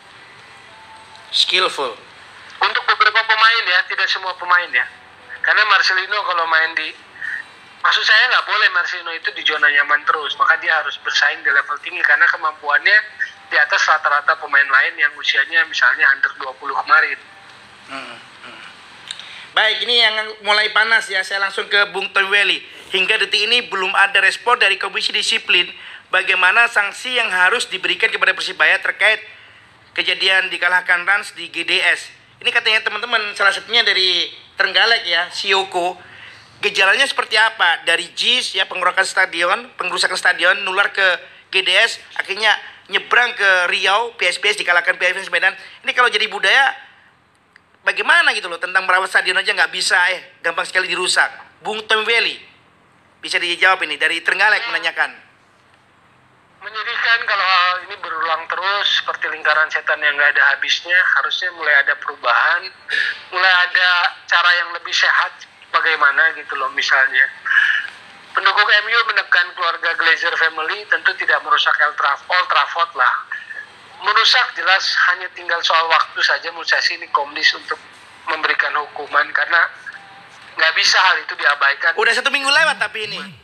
Skillful. Untuk beberapa pemain ya, tidak semua pemain ya. Karena Marcelino kalau main di, maksud saya nggak boleh Marcelino itu di zona nyaman terus, maka dia harus bersaing di level tinggi karena kemampuannya di atas rata-rata pemain lain yang usianya misalnya under dua puluh kemarin. Hmm, hmm. Baik, ini yang mulai panas ya, saya langsung ke Bung Tomweli. Hingga detik ini belum ada respon dari Komisi Disiplin bagaimana sanksi yang harus diberikan kepada Persibaya terkait kejadian dikalahkan Rans di G D S. Ini katanya teman-teman, salah satunya dari Trenggalek ya, Sioko. Gejalanya seperti apa? Dari Jis ya, pengerusakan stadion, pengerusakan stadion, nular ke G D S, akhirnya nyebrang ke Riau, P S P S dikalahkan P S P S Medan. Ini kalau jadi budaya, bagaimana gitu loh, tentang merawat stadion aja nggak bisa, eh, gampang sekali dirusak. Bung Tomweli, bisa dijawab ini, dari Trenggalek menanyakan. Menyedihkan kalau hal ini berulang terus seperti lingkaran setan yang nggak ada habisnya. Harusnya mulai ada perubahan, mulai ada cara yang lebih sehat bagaimana gitu loh. Misalnya pendukung M U menekan keluarga Glazer family tentu tidak merusak Old Trafford lah. Merusak jelas, hanya tinggal soal waktu saja. Menurut saya sih ini Komdis untuk memberikan hukuman karena nggak bisa hal itu diabaikan. Udah satu minggu lewat tapi ini.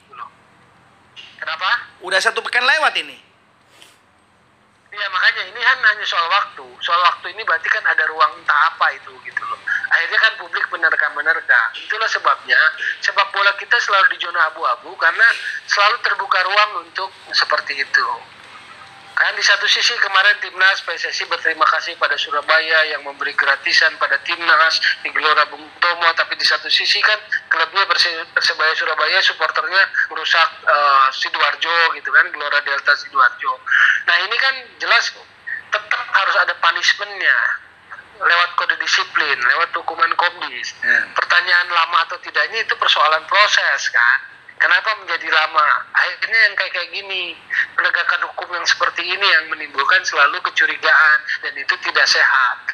Kenapa? Udah satu pekan lewat ini. Iya makanya ini kan hanya soal waktu. Soal waktu ini berarti kan ada ruang entah apa itu gitu loh. Akhirnya kan publik menerka-menerka. Itulah sebabnya sepak bola kita selalu di zona abu-abu karena selalu terbuka ruang untuk seperti itu. Kan di satu sisi kemarin Timnas P S S I berterima kasih pada Surabaya yang memberi gratisan pada Timnas di Gelora Bung Tomo, tapi di satu sisi kan klubnya Persebaya Surabaya supporternya merusak uh, Sidoarjo gitu kan, Gelora Delta Sidoarjo. Nah ini kan jelas tetap harus ada punishment-nya lewat kode disiplin, lewat hukuman Komdis. Hmm. Pertanyaan lama atau tidaknya itu persoalan proses kan. Kenapa menjadi lama? Akhirnya yang kayak kayak gini, penegakan hukum yang seperti ini yang menimbulkan selalu kecurigaan dan itu tidak sehat.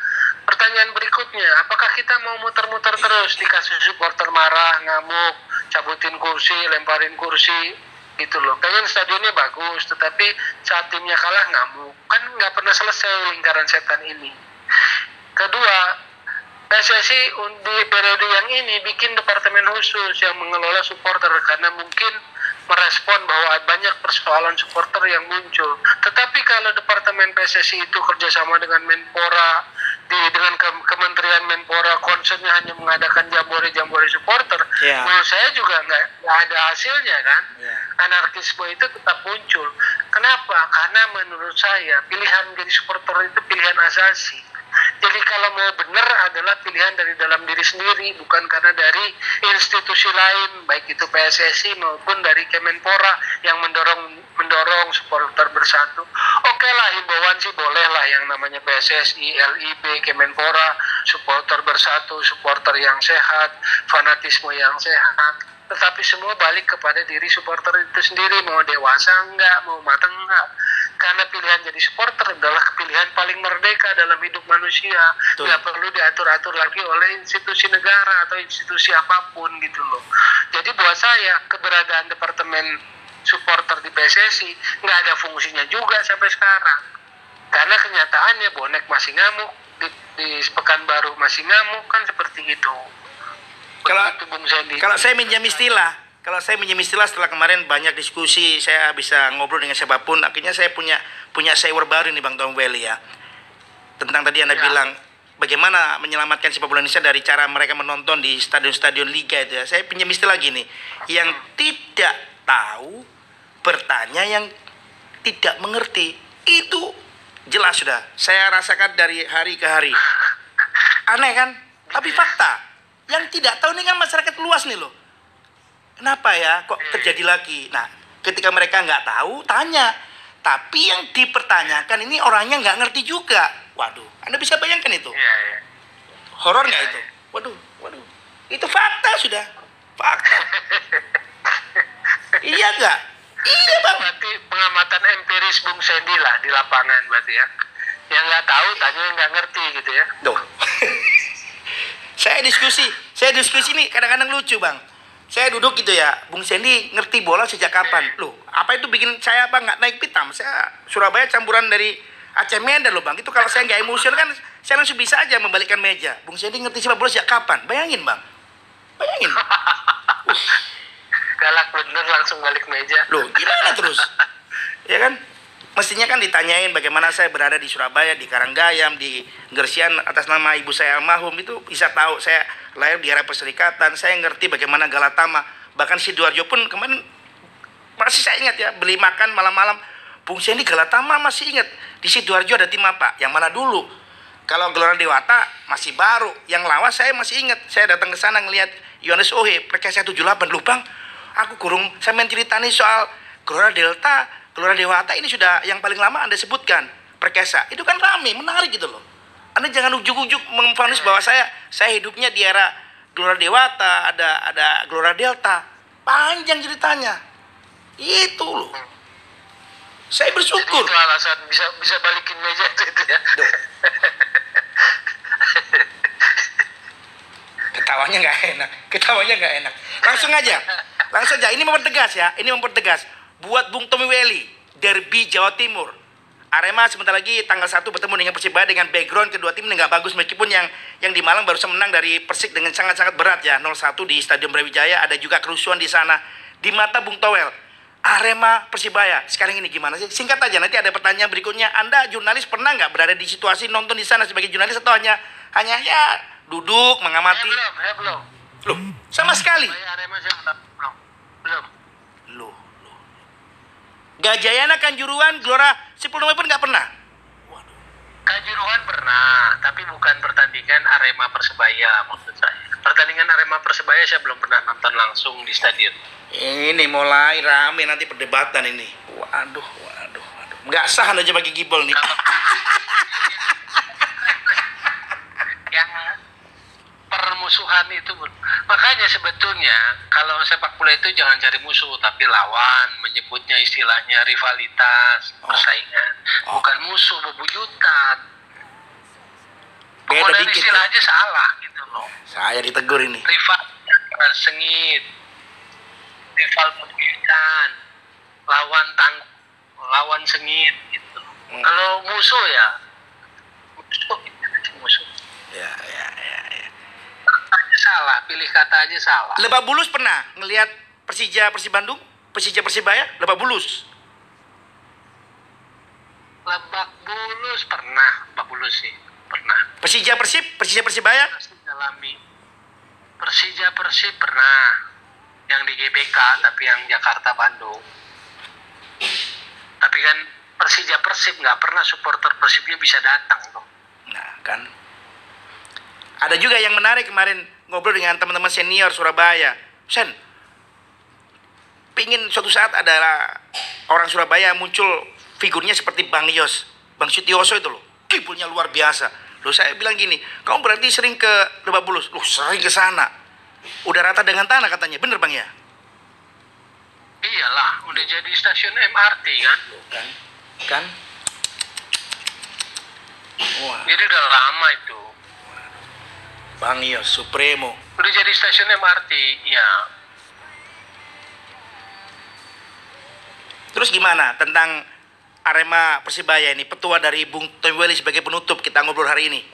pertanyaan berikutnya, apakah kita mau muter-muter terus di kasus supporter marah, ngamuk, cabutin kursi, lemparin kursi, gitu loh. Pengen stadionnya bagus, tetapi saat timnya kalah ngamuk. Kan nggak pernah selesai lingkaran setan ini. Kedua, P S S I di periode yang ini bikin departemen khusus yang mengelola supporter karena mungkin merespon bahwa banyak persoalan supporter yang muncul. Tetapi kalau departemen P S S I itu kerjasama dengan Menpora, di dengan ke, Kementerian Menpora concernnya hanya mengadakan jambore-jambore supporter, yeah. menurut saya juga nggak ada hasilnya kan. Yeah. Anarkisme itu tetap muncul. Kenapa? Karena menurut saya pilihan menjadi supporter itu pilihan asasi. Jadi kalau mau benar adalah pilihan dari dalam diri sendiri, bukan karena dari institusi lain, baik itu P S S I maupun dari Kemenpora yang mendorong mendorong supporter bersatu. Oke lah, himbauan sih boleh lah yang namanya P S S I, L I B, Kemenpora, supporter bersatu, supporter yang sehat, fanatisme yang sehat. Tetapi semua balik kepada diri supporter itu sendiri, mau dewasa enggak, mau matang enggak. Karena pilihan jadi supporter adalah pilihan paling merdeka dalam hidup manusia. Betul. Nggak perlu diatur-atur lagi oleh institusi negara atau institusi apapun gitu loh. Jadi buat saya keberadaan departemen supporter di P S S I nggak ada fungsinya juga sampai sekarang. Karena kenyataannya bonek masih ngamuk, di, di Pekanbaru masih ngamuk, kan seperti itu. Kalau kalau saya minjam istilah, kalau saya minjam istilah setelah kemarin banyak diskusi, saya bisa ngobrol dengan siapapun, akhirnya saya punya punya sewer baru nih Bang Tom Welly ya. Tentang tadi Anda ya. bilang bagaimana menyelamatkan sepak bola Indonesia dari cara mereka menonton di stadion-stadion liga itu ya. Saya pinjam istilah gini, yang tidak tahu bertanya yang tidak mengerti. Itu jelas sudah. Saya rasakan dari hari ke hari. Aneh kan? Tapi fakta. Yang tidak tahu ini kan masyarakat luas nih loh. Kenapa ya kok terjadi lagi? Nah, ketika mereka nggak tahu, tanya. Tapi yang dipertanyakan ini orangnya nggak ngerti juga. Waduh, Anda bisa bayangkan itu? Iya, iya. Horor nggak itu? Waduh, waduh. Itu fakta sudah. Fakta. Iya nggak? Iya Bang. Berarti pengamatan empiris Bung Sandy lah di lapangan berarti ya. Yang nggak tahu, tanya yang nggak ngerti gitu ya. Tuh. Saya diskusi, saya diskusi nih kadang-kadang lucu Bang. Saya duduk gitu ya, Bung Sandy ngerti bola sejak kapan? Loh, apa itu bikin saya Bang nggak naik pitam? Saya Surabaya campuran dari Aceh Medan loh Bang. Itu kalau saya nggak emosional kan, saya langsung bisa aja membalikkan meja. Bung Sandy ngerti sepak bola sejak kapan? Bayangin Bang, bayangin. Uh. Galak bener langsung balik meja. Loh, gimana terus? Ya kan? Mestinya kan ditanyain bagaimana saya berada di Surabaya, di Karanggayam, di Gersian atas nama ibu saya almarhum, itu bisa tahu saya lahir di era perserikatan, saya ngerti bagaimana Galatama, bahkan Sidoarjo pun kemarin masih saya ingat ya, beli makan malam-malam, Bung Sandy Galatama masih ingat, di Sidoarjo ada tim apa, yang mana dulu, kalau Gelora Dewata masih baru, yang lawas saya masih ingat, saya datang ke sana ngelihat Yohanes Ohe, Perkasa tujuh puluh delapan, loh Bang, aku kurung, saya menceritani soal Gelora Delta, Gelora Dewata ini sudah yang paling lama Anda sebutkan, Perkasa. Itu kan rame, menarik gitu loh. Anda jangan ujuk-ujuk memfonis bahwa saya saya hidupnya di era Gelora Dewata, ada ada Gelora Delta. Panjang ceritanya. Itu loh. Saya bersyukur. Jadi itu alasan bisa bisa balikin meja itu, itu ya. Ketawanya nggak enak. Ketawanya nggak enak. Langsung aja. Langsung aja. Ini mempertegas ya. Ini mempertegas. Buat Bung Tommy Welly, derby Jawa Timur. Arema sebentar lagi tanggal satu bertemu dengan Persibaya dengan background kedua tim nggak bagus. Meskipun yang yang di Malang baru menang dari Persik dengan sangat-sangat berat ya. nol satu di Stadion Brawijaya. Ada juga kerusuhan di sana. Di mata Bung Towel, Arema Persibaya. Sekarang ini gimana sih? Singkat aja, nanti ada pertanyaan berikutnya. Anda jurnalis pernah nggak berada di situasi nonton di sana sebagai jurnalis atau hanya hanya ya duduk mengamati? Saya belum, saya belum. Loh, sama sekali. Saya Arema saya belum. Belum. Loh. Gajayana Kanjuruhan, Gelora sepuluh November nggak pernah? Waduh. Kanjuruhan pernah, tapi bukan pertandingan Arema Persebaya maksud saya. Pertandingan Arema Persebaya saya belum pernah nonton langsung di stadion. Ini mulai rame nanti perdebatan ini. Waduh, waduh, waduh. Nggak sah aja bagi Gibol nih. Kalau yang permusuhan itu, makanya sebetulnya kalau sepak bola itu jangan cari musuh tapi lawan, menyebutnya istilahnya rivalitas, persaingan, oh. bukan musuh bebuyutan. Beda Penggunaan dikit. istilah Ya. aja salah gitu loh. Saya ditegur ini. Rival sengit, rival bebuyutan, lawan tang, lawan sengit gitu. Hmm. Kalau musuh ya musuh, musuh. Ya, ya, ya, ya. Kata aja salah, pilih kata aja salah. Lebak Bulus pernah ngelihat Persija Persib Bandung, Persija Persibaya, Lebak Bulus. Lebak Bulus pernah, Lebak Bulus sih pernah. Persija Persib, Persija Persibaya. Masih dalami. Persija Persib pernah, yang di G B K tapi yang Jakarta Bandung. Tapi kan Persija Persib nggak pernah supporter Persibnya bisa datang loh. Nah, kan. Ada juga yang menarik kemarin ngobrol dengan teman-teman senior Surabaya. Sen, pingin suatu saat adalah orang Surabaya muncul figurnya seperti Bang Yos, Bang Sutioso itu loh. Kipunya luar biasa. Loh saya bilang gini, kamu berarti sering ke Lebak Bulus? Loh sering ke sana. Udah rata dengan tanah katanya, bener Bang ya? Iyalah, udah jadi stasiun M R T kan. Kan? Kan? Wah, Jadi udah lama itu. Bang Yos, Supremo. Udah jadi stasiun M R T, ya. Terus gimana tentang Arema Persibaya ini, petua dari Bung Tomweli sebagai penutup kita ngobrol hari ini?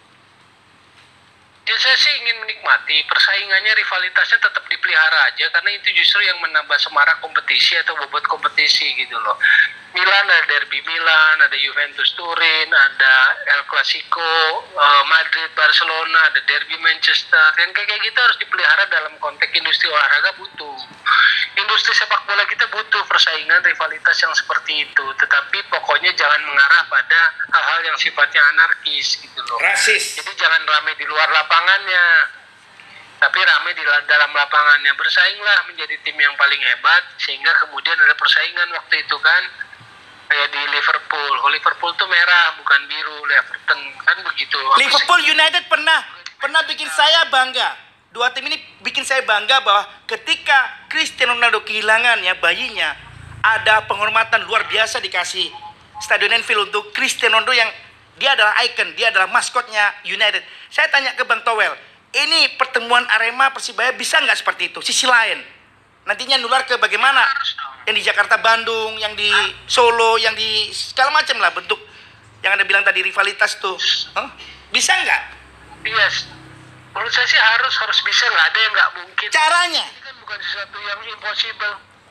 Ya saya sih ingin menikmati persaingannya, rivalitasnya tetap dipelihara aja karena itu justru yang menambah semarak kompetisi atau bobot kompetisi gitu loh. Milan ada derby Milan, ada Juventus Turin, ada El Clasico, eh, Madrid Barcelona, ada derby Manchester. Yang kayak kayak gitu harus dipelihara dalam konteks industri olahraga butuh. Industri sepak bola kita butuh persaingan rivalitas yang seperti itu, tetapi pokoknya jangan mengarah pada hal-hal yang sifatnya anarkis gitu loh. Rasis. Jadi jangan rame di luar lapangannya, tapi rame di la- dalam lapangannya. Bersainglah menjadi tim yang paling hebat, sehingga kemudian ada persaingan waktu itu kan, kayak di Liverpool. Oh, Liverpool tuh merah bukan biru, Everton kan begitu. Liverpool United pernah pernah bikin saya bangga. Dua tim ini bikin saya bangga bahwa ketika Cristiano Ronaldo kehilangan ya bayinya, ada penghormatan luar biasa dikasih Stadion Anfield untuk Cristiano Ronaldo yang dia adalah ikon, dia adalah maskotnya United. Saya tanya ke Bang Towel, ini pertemuan Arema Persibaya bisa nggak seperti itu? Sisi lain, nantinya nular ke bagaimana yang di Jakarta Bandung, yang di Solo, yang di segala macam lah bentuk yang Anda bilang tadi rivalitas tuh. Huh? Bisa nggak? Yes. Menurut saya sih harus harus bisa, nggak ada yang nggak mungkin. Caranya? Ini kan bukan sesuatu yang impossible.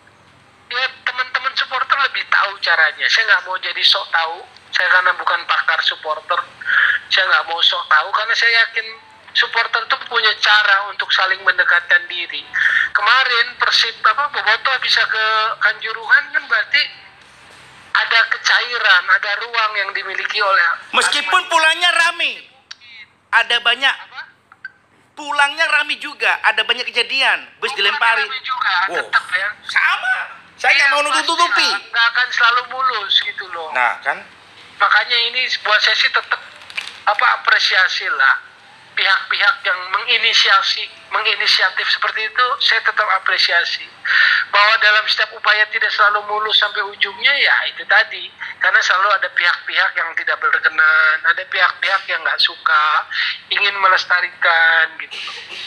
Ya teman-teman supporter lebih tahu caranya. Saya nggak mau jadi sok tahu. Saya karena bukan pakar supporter. Saya nggak mau sok tahu karena saya yakin supporter tuh punya cara untuk saling mendekatkan diri. Kemarin Persib apa Boboto bisa ke Kanjuruhan kan berarti ada kecairan, ada ruang yang dimiliki oleh. Meskipun pulangnya rame, ada banyak Apa? pulangnya rame juga, ada banyak kejadian, bus dilempari. Kami juga Wow. tetap ya. Sama, saya nggak mau nutup-tutupi. Nggak akan selalu mulus gitu loh. Nah kan, Makanya ini buat saya sih tetap apa apresiasi lah pihak-pihak yang menginisiasi menginisiatif seperti itu. Saya tetap apresiasi bahwa dalam setiap upaya tidak selalu mulus sampai ujungnya, ya itu tadi, karena selalu ada pihak-pihak yang tidak berkenan, ada pihak-pihak yang nggak suka, ingin melestarikan gitu.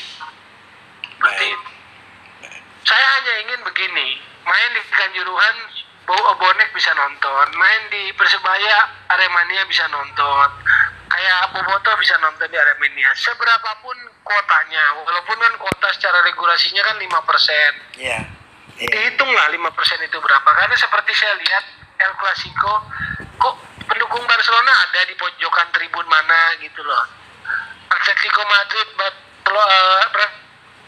Seperti Baik. itu. Saya hanya ingin begini, main di Kanjuruhan Bo- bonek bisa nonton, main di Persebaya Aremania bisa nonton, kayak Boboto bisa nonton di Aremania, seberapapun kuotanya, walaupun kan kuota secara regulasinya kan lima persen, ya, ya. dihitunglah lima persen itu berapa, karena seperti saya lihat El Clasico, kok pendukung Barcelona ada di pojokan tribun mana gitu loh, Atletico Madrid Barcelona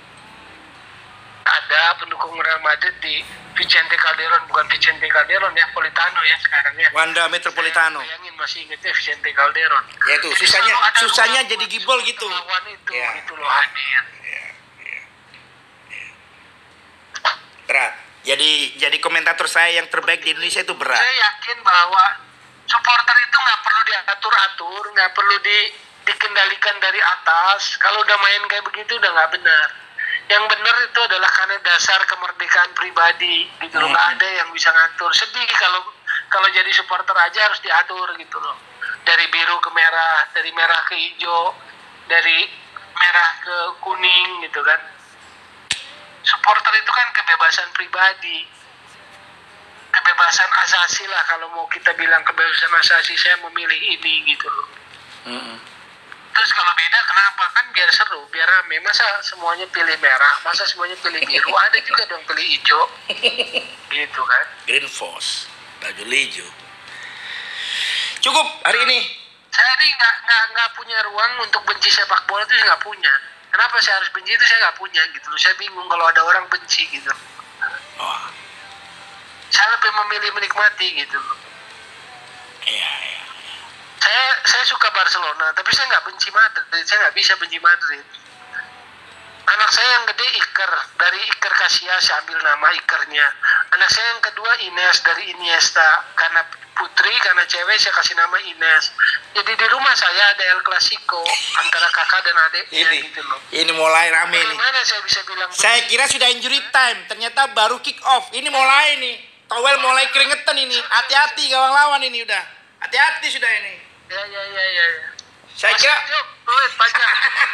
ada pendukung Real Madrid di Vicente Calderon, bukan Vicente Calderon ya, Politano ya sekarang ya. Wanda Metropolitano. Saya bayangin masih ingetnya Vicente Calderon. Ya itu Jadi susahnya, selalu ada susahnya ruang jadi buat gibol gitu. lawan itu, Ya. gitu loh hadir. Berat. Jadi jadi komentator saya yang terbaik di Indonesia itu berat. Saya yakin bahwa supporter itu nggak perlu diatur-atur, nggak perlu di, dikendalikan dari atas. Kalau udah main kayak begitu udah nggak benar. Yang benar itu adalah karena dasar kemerdekaan pribadi gitu loh, nggak ada yang bisa ngatur. Sedih kalau kalau jadi supporter aja harus diatur gitu loh. dari biru ke merah, dari merah ke hijau, dari merah ke kuning gitu kan. Supporter itu kan kebebasan pribadi, kebebasan asasi lah, kalau mau kita bilang kebebasan asasi, saya memilih ini gitu loh. Mm-mm. Terus kalau beda kenapa? Kan biar seru, biar rame. Masa semuanya pilih merah, masa semuanya pilih biru? Ada juga dong pilih hijau gitu kan. Green Force, baju hijau. Cukup hari ini. Saya ini nggak nggak nggak punya ruang untuk benci sepak bola, itu nggak punya. Kenapa saya harus benci itu, saya nggak punya gitu loh. Saya bingung kalau ada orang benci gitu. Oh, Saya lebih memilih menikmati gitu loh. iya, iya. Saya saya suka Barcelona, tapi saya nggak benci Madrid. Saya nggak bisa benci Madrid. Anak saya yang gede Iker, dari Iker Casillas saya ambil nama Ikernya. Anak saya yang kedua Ines, dari Iniesta. Karena putri, karena cewek saya kasih nama Ines. Jadi di rumah saya ada El Clasico antara kakak dan adiknya Ini, gitu loh. ini mulai rame nih. Bagaimana saya bisa bilang Saya kira sudah injury time, ternyata baru kick off. Ini mulai nih. Towel mulai keringetan ini. Hati-hati gawang lawan ini udah. Hati-hati sudah ini. ya ya ya ya. ya. Saya kira Yuk, duit panjang.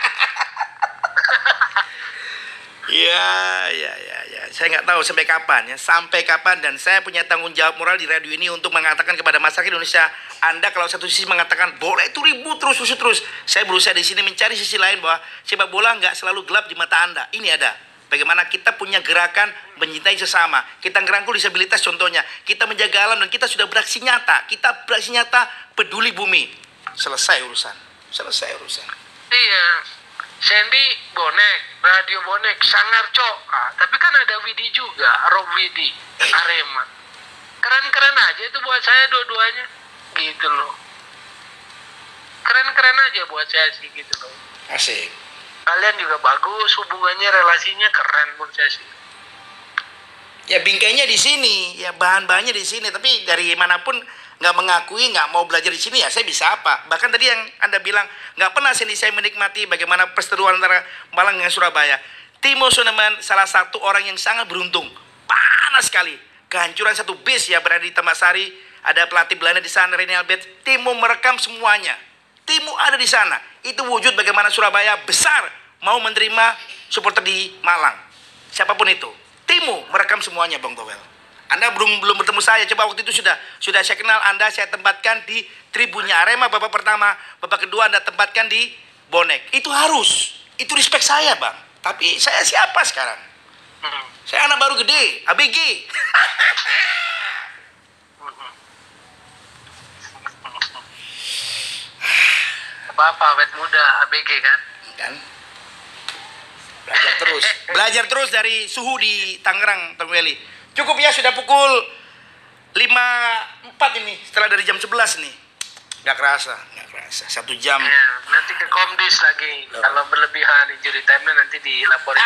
Iya, iya, iya, ya. Saya nggak tahu sampai kapan ya, sampai kapan, dan saya punya tanggung jawab moral di radio ini untuk mengatakan kepada masyarakat Indonesia, Anda kalau satu sisi mengatakan bola itu ribut terus, terus, terus, saya berusaha di sini mencari sisi lain bahwa sepak bola nggak selalu gelap di mata Anda. Ini ada. Bagaimana kita punya gerakan mencintai sesama, kita ngerangkul disabilitas contohnya, kita menjaga alam dan kita sudah beraksi nyata, kita beraksi nyata peduli bumi. Selesai urusan, selesai urusan. Iya. Sandy bonek, radio bonek, sangar cok. Ah, tapi kan ada Widi juga, Rob Widi, Arema. Keren-keren aja itu buat saya dua-duanya, gitu loh. Keren-keren aja buat saya sih gitu loh. Asik. Kalian juga bagus, hubungannya, relasinya keren menurut saya sih. Ya bingkainya di sini, ya bahan-bahannya di sini, tapi dari manapun nggak mengakui, nggak mau belajar di sini, ya saya bisa apa? Bahkan tadi yang Anda bilang, nggak pernah sini saya menikmati bagaimana perseteruan antara Malang dengan Surabaya. Timo Suneman salah satu orang yang sangat beruntung, panas sekali. Kehancuran satu bis ya berada di Tambak Sari, ada pelatih Belanda di sana, Rene Albert. Timo merekam semuanya. Timo ada di sana. Itu wujud bagaimana Surabaya besar mau menerima supporter di Malang. Siapapun itu. Timo merekam semuanya, Bang Towel. Anda belum belum bertemu saya, coba waktu itu sudah sudah saya kenal Anda, saya tempatkan di tribunnya Arema babak pertama, babak kedua Anda tempatkan di bonek. Itu harus, itu respect saya, Bang. Tapi saya siapa sekarang? Hmm. Saya anak baru gede, A B G. Apa-apa, awet muda, A B G kan? Kan? Belajar terus, belajar terus dari suhu di Tangerang, Tongweli. Cukup ya, sudah pukul lima empat ini, setelah dari jam sebelas nih. Nggak kerasa, nggak kerasa. Satu jam. Ya, nanti ke Komdis lagi. Loh. Kalau berlebihan injury time-nya nanti dilaporin.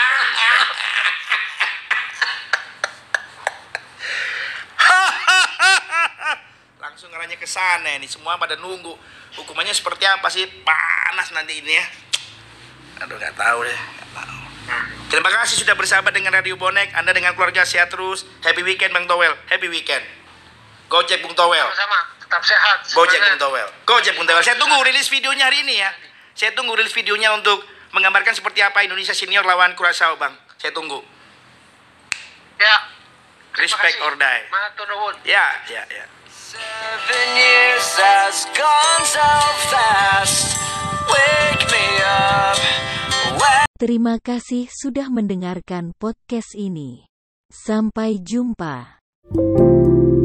Langsung arahnya ke sana ini, semua pada nunggu. Hukumannya seperti apa sih? Panas nanti ini ya. Aduh, nggak tahu deh, nggak tahu. Terima kasih sudah bersahabat dengan Radio Bonek. Anda dengan keluarga sehat terus. Happy weekend Bang Towel. Happy weekend. Gojek Bung Towel. Sama-sama, tetap sehat. Gojek semangat. Bung Towel. Gojek Bung Towel. Saya tunggu rilis videonya hari ini ya. Saya tunggu rilis videonya untuk menggambarkan seperti apa Indonesia senior lawan Curaçao, Bang. Saya tunggu. Ya. Terima Respect kasih. or die. Matur nuwun. Ya, ya, ya. Seven years has gone so fast. Wake me up. Terima kasih sudah mendengarkan podcast ini. Sampai jumpa.